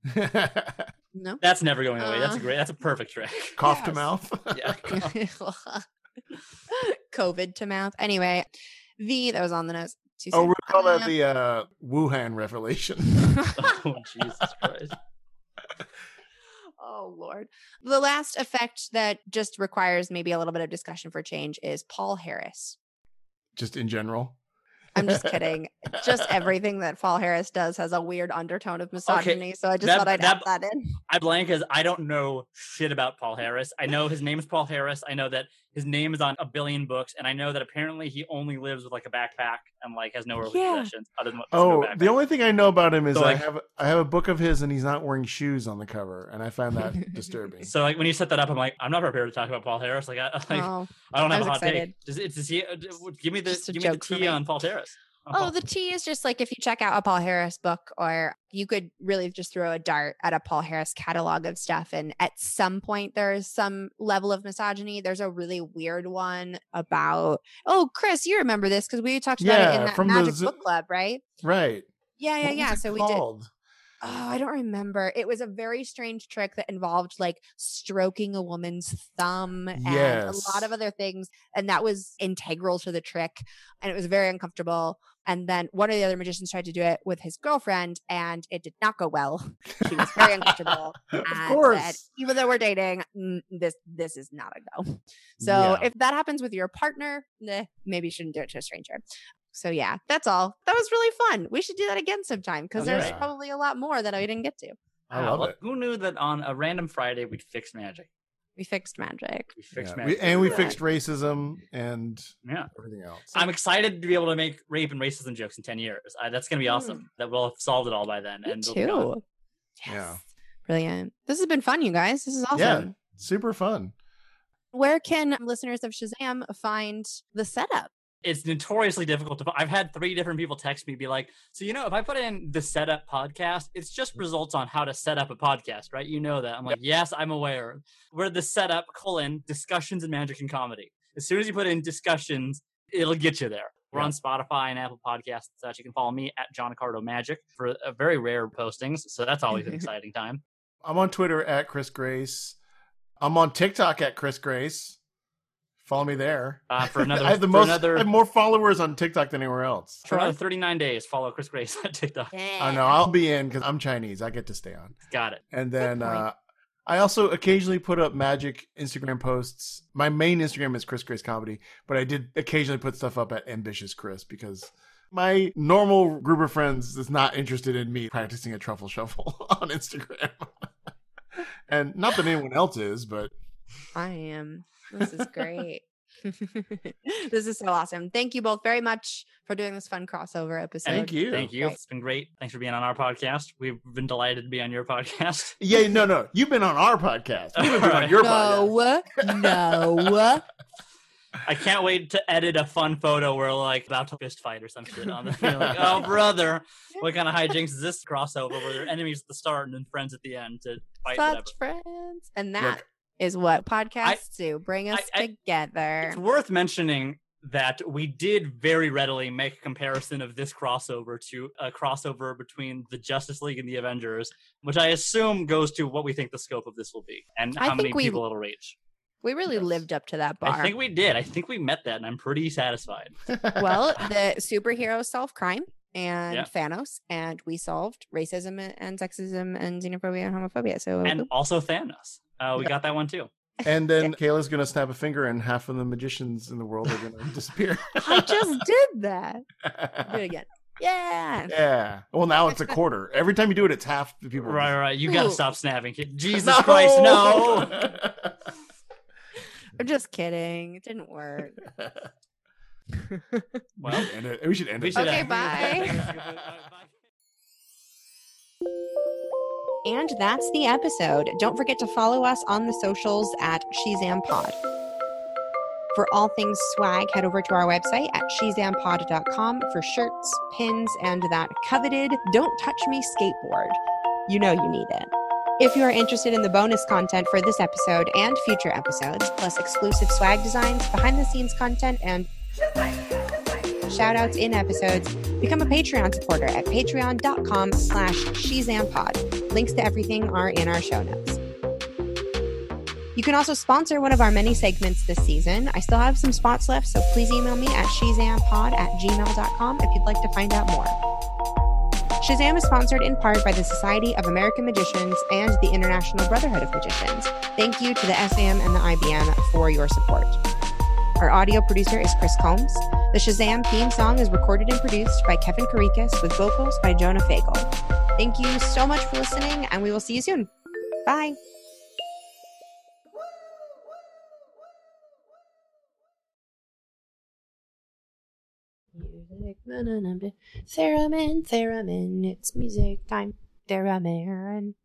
No. That's never going away. That's a Uh, great. That's a perfect trick. Cough to Yes. mouth. Yeah. COVID to mouth. Anyway, the that was on the nose. Too Oh, soon. we call that Uh, the uh, Wuhan revelation. Oh, Jesus Christ. Oh, Lord. The last effect that just requires maybe a little bit of discussion for change is Paul Harris. Just in general. I'm just kidding. Just everything that Paul Harris does has a weird undertone of misogyny. So I just that- thought I'd that- add that in. I blank as I don't know shit about Paul Harris. I know his name is Paul Harris. I know that his name is on a billion books, and I know that apparently he only lives with like a backpack and like has no earthly Yeah. possessions other than what's in a Oh, backpack. the only thing I know about him is So, I like- have I have a book of his and he's not wearing shoes on the cover, and I find that disturbing. So like when you set that up, I'm like, I'm not prepared to talk about Paul Harris. Like I, like, Oh. I don't I have a was hot excited. take. Does it? Does he? uh, d- Give me the Just a give me the joke for tea me. on Paul Harris. On Oh, Paul- the T is just like if you check out a Paul Harris book, or you could really just throw a dart at a Paul Harris catalog of stuff. And at some point, there's some level of misogyny. There's a really weird one about, oh, Chris, you remember this because we talked about it Yeah, in that from the Magic Zo- Book Club, right? Right. Yeah, yeah, What was yeah. it So we did. called? Oh, I don't remember. It was a very strange trick that involved like stroking a woman's thumb and a lot Yes. of other things. And that was integral to the trick. And it was very uncomfortable. And then one of the other magicians tried to do it with his girlfriend, and it did not go well. She was very uncomfortable. Of and said, course. even though we're dating, "Mm, this this is not a go. So Yeah. if that happens with your partner, nah, maybe you shouldn't do it to a stranger. So yeah, that's all. That was really fun. We should do that again sometime because there's Okay. probably a lot more that I didn't get to. I Wow, love well, it. Who knew that on a random Friday we'd fix magic? We fixed magic. We fixed Yeah. magic. We, and we Yeah. fixed racism and Yeah. everything else. I'm excited to be able to make rape and racism jokes in ten years. Uh, that's going to be Mm. awesome. That we'll have solved it all by then. Me and it'll be gone. too. Yes. Yeah. Brilliant. This has been fun, you guys. This is awesome. Yeah. Super fun. Where can listeners of Shazam find the setup? It's notoriously difficult to find. I've had three different people text me, be like, so, you know, if I put in the setup podcast, it's just results on how to set up a podcast, right? You know that. I'm like, yes, I'm aware. We're the setup colon discussions in magic and comedy. As soon as you put in discussions, it'll get you there. We're Yeah. on Spotify and Apple Podcasts and such. You can follow me at John Accardo Magic for a very rare postings. So that's always an exciting time. I'm on Twitter at Chris Grace. I'm on TikTok at Chris Grace. Follow me there. Uh, for another, I have the for most. another, I have more followers on TikTok than anywhere else. for another thirty-nine days, follow Chris Grace on TikTok. I know. I'll be in because I'm Chinese. I get to stay on. Got it. And then Good point. uh, I also occasionally put up magic Instagram posts. My main Instagram is Chris Grace Comedy, but I did occasionally put stuff up at Ambitious Chris because my normal group of friends is not interested in me practicing a truffle shuffle on Instagram. And not that anyone else is, but I am. This is great. This is so awesome. Thank you both very much for doing this fun crossover episode. thank you. Thank you. Great. It's been great. Thanks for being on our podcast. We've been delighted to be on your podcast. Yeah, no, no. You've been on our podcast. We've been on your podcast. No, no. I can't wait to edit a fun photo where like about to fist fight or some shit on the You're like, oh brother, what kind of hijinks is this crossover where they're enemies at the start and then friends at the end to fight Such whatever? friends. And that Look, is what podcasts do. Bring us I- I- together. It's worth mentioning that we did very readily make a comparison of this crossover to a crossover between the Justice League and the Avengers, which I assume goes to what we think the scope of this will be and I how many think we- people it'll reach. We really Yes. lived up to that bar. I think we did. I think we met that, and I'm pretty satisfied. Well, the superheroes solve crime and Yeah. Thanos, and we solved racism and- and sexism and xenophobia and homophobia. So And also Thanos. Uh, we got that one too. And then Kayla's going to snap a finger and half of the magicians in the world are going to disappear. I just did that. Do it again. Yeah. Yeah. Well, now it's a quarter. Every time you do it, it's half the people. Right, right. You gotta Ooh. stop snapping. Jesus No! Christ, no! I'm just kidding. It didn't work. Well, we should end it. We should end we it. should Okay, end- bye. And that's the episode. Don't forget to follow us on the socials at SheZamPod. For all things swag, head over to our website at shezampod dot com for shirts, pins, and that coveted Don't Touch Me skateboard. You know you need it. If you are interested in the bonus content for this episode and future episodes, plus exclusive swag designs, behind-the-scenes content, and shout-outs in episodes, become a Patreon supporter at patreon.com slash shezampod. Links to everything are in our show notes. You can also sponsor one of our many segments this season. I still have some spots left, so please email me at shezampod at gmail dot com if you'd like to find out more. Shazam is sponsored in part by the Society of American Magicians and the International Brotherhood of Magicians. Thank you to the S A M and the I B M for your support. Our audio producer is Chris Combs. The Shazam theme song is recorded and produced by Kevin Karikas with vocals by Jonah Fagel. Thank you so much for listening, and we will see you soon. Bye. Music, theremin, theremin, it's music time, theremin.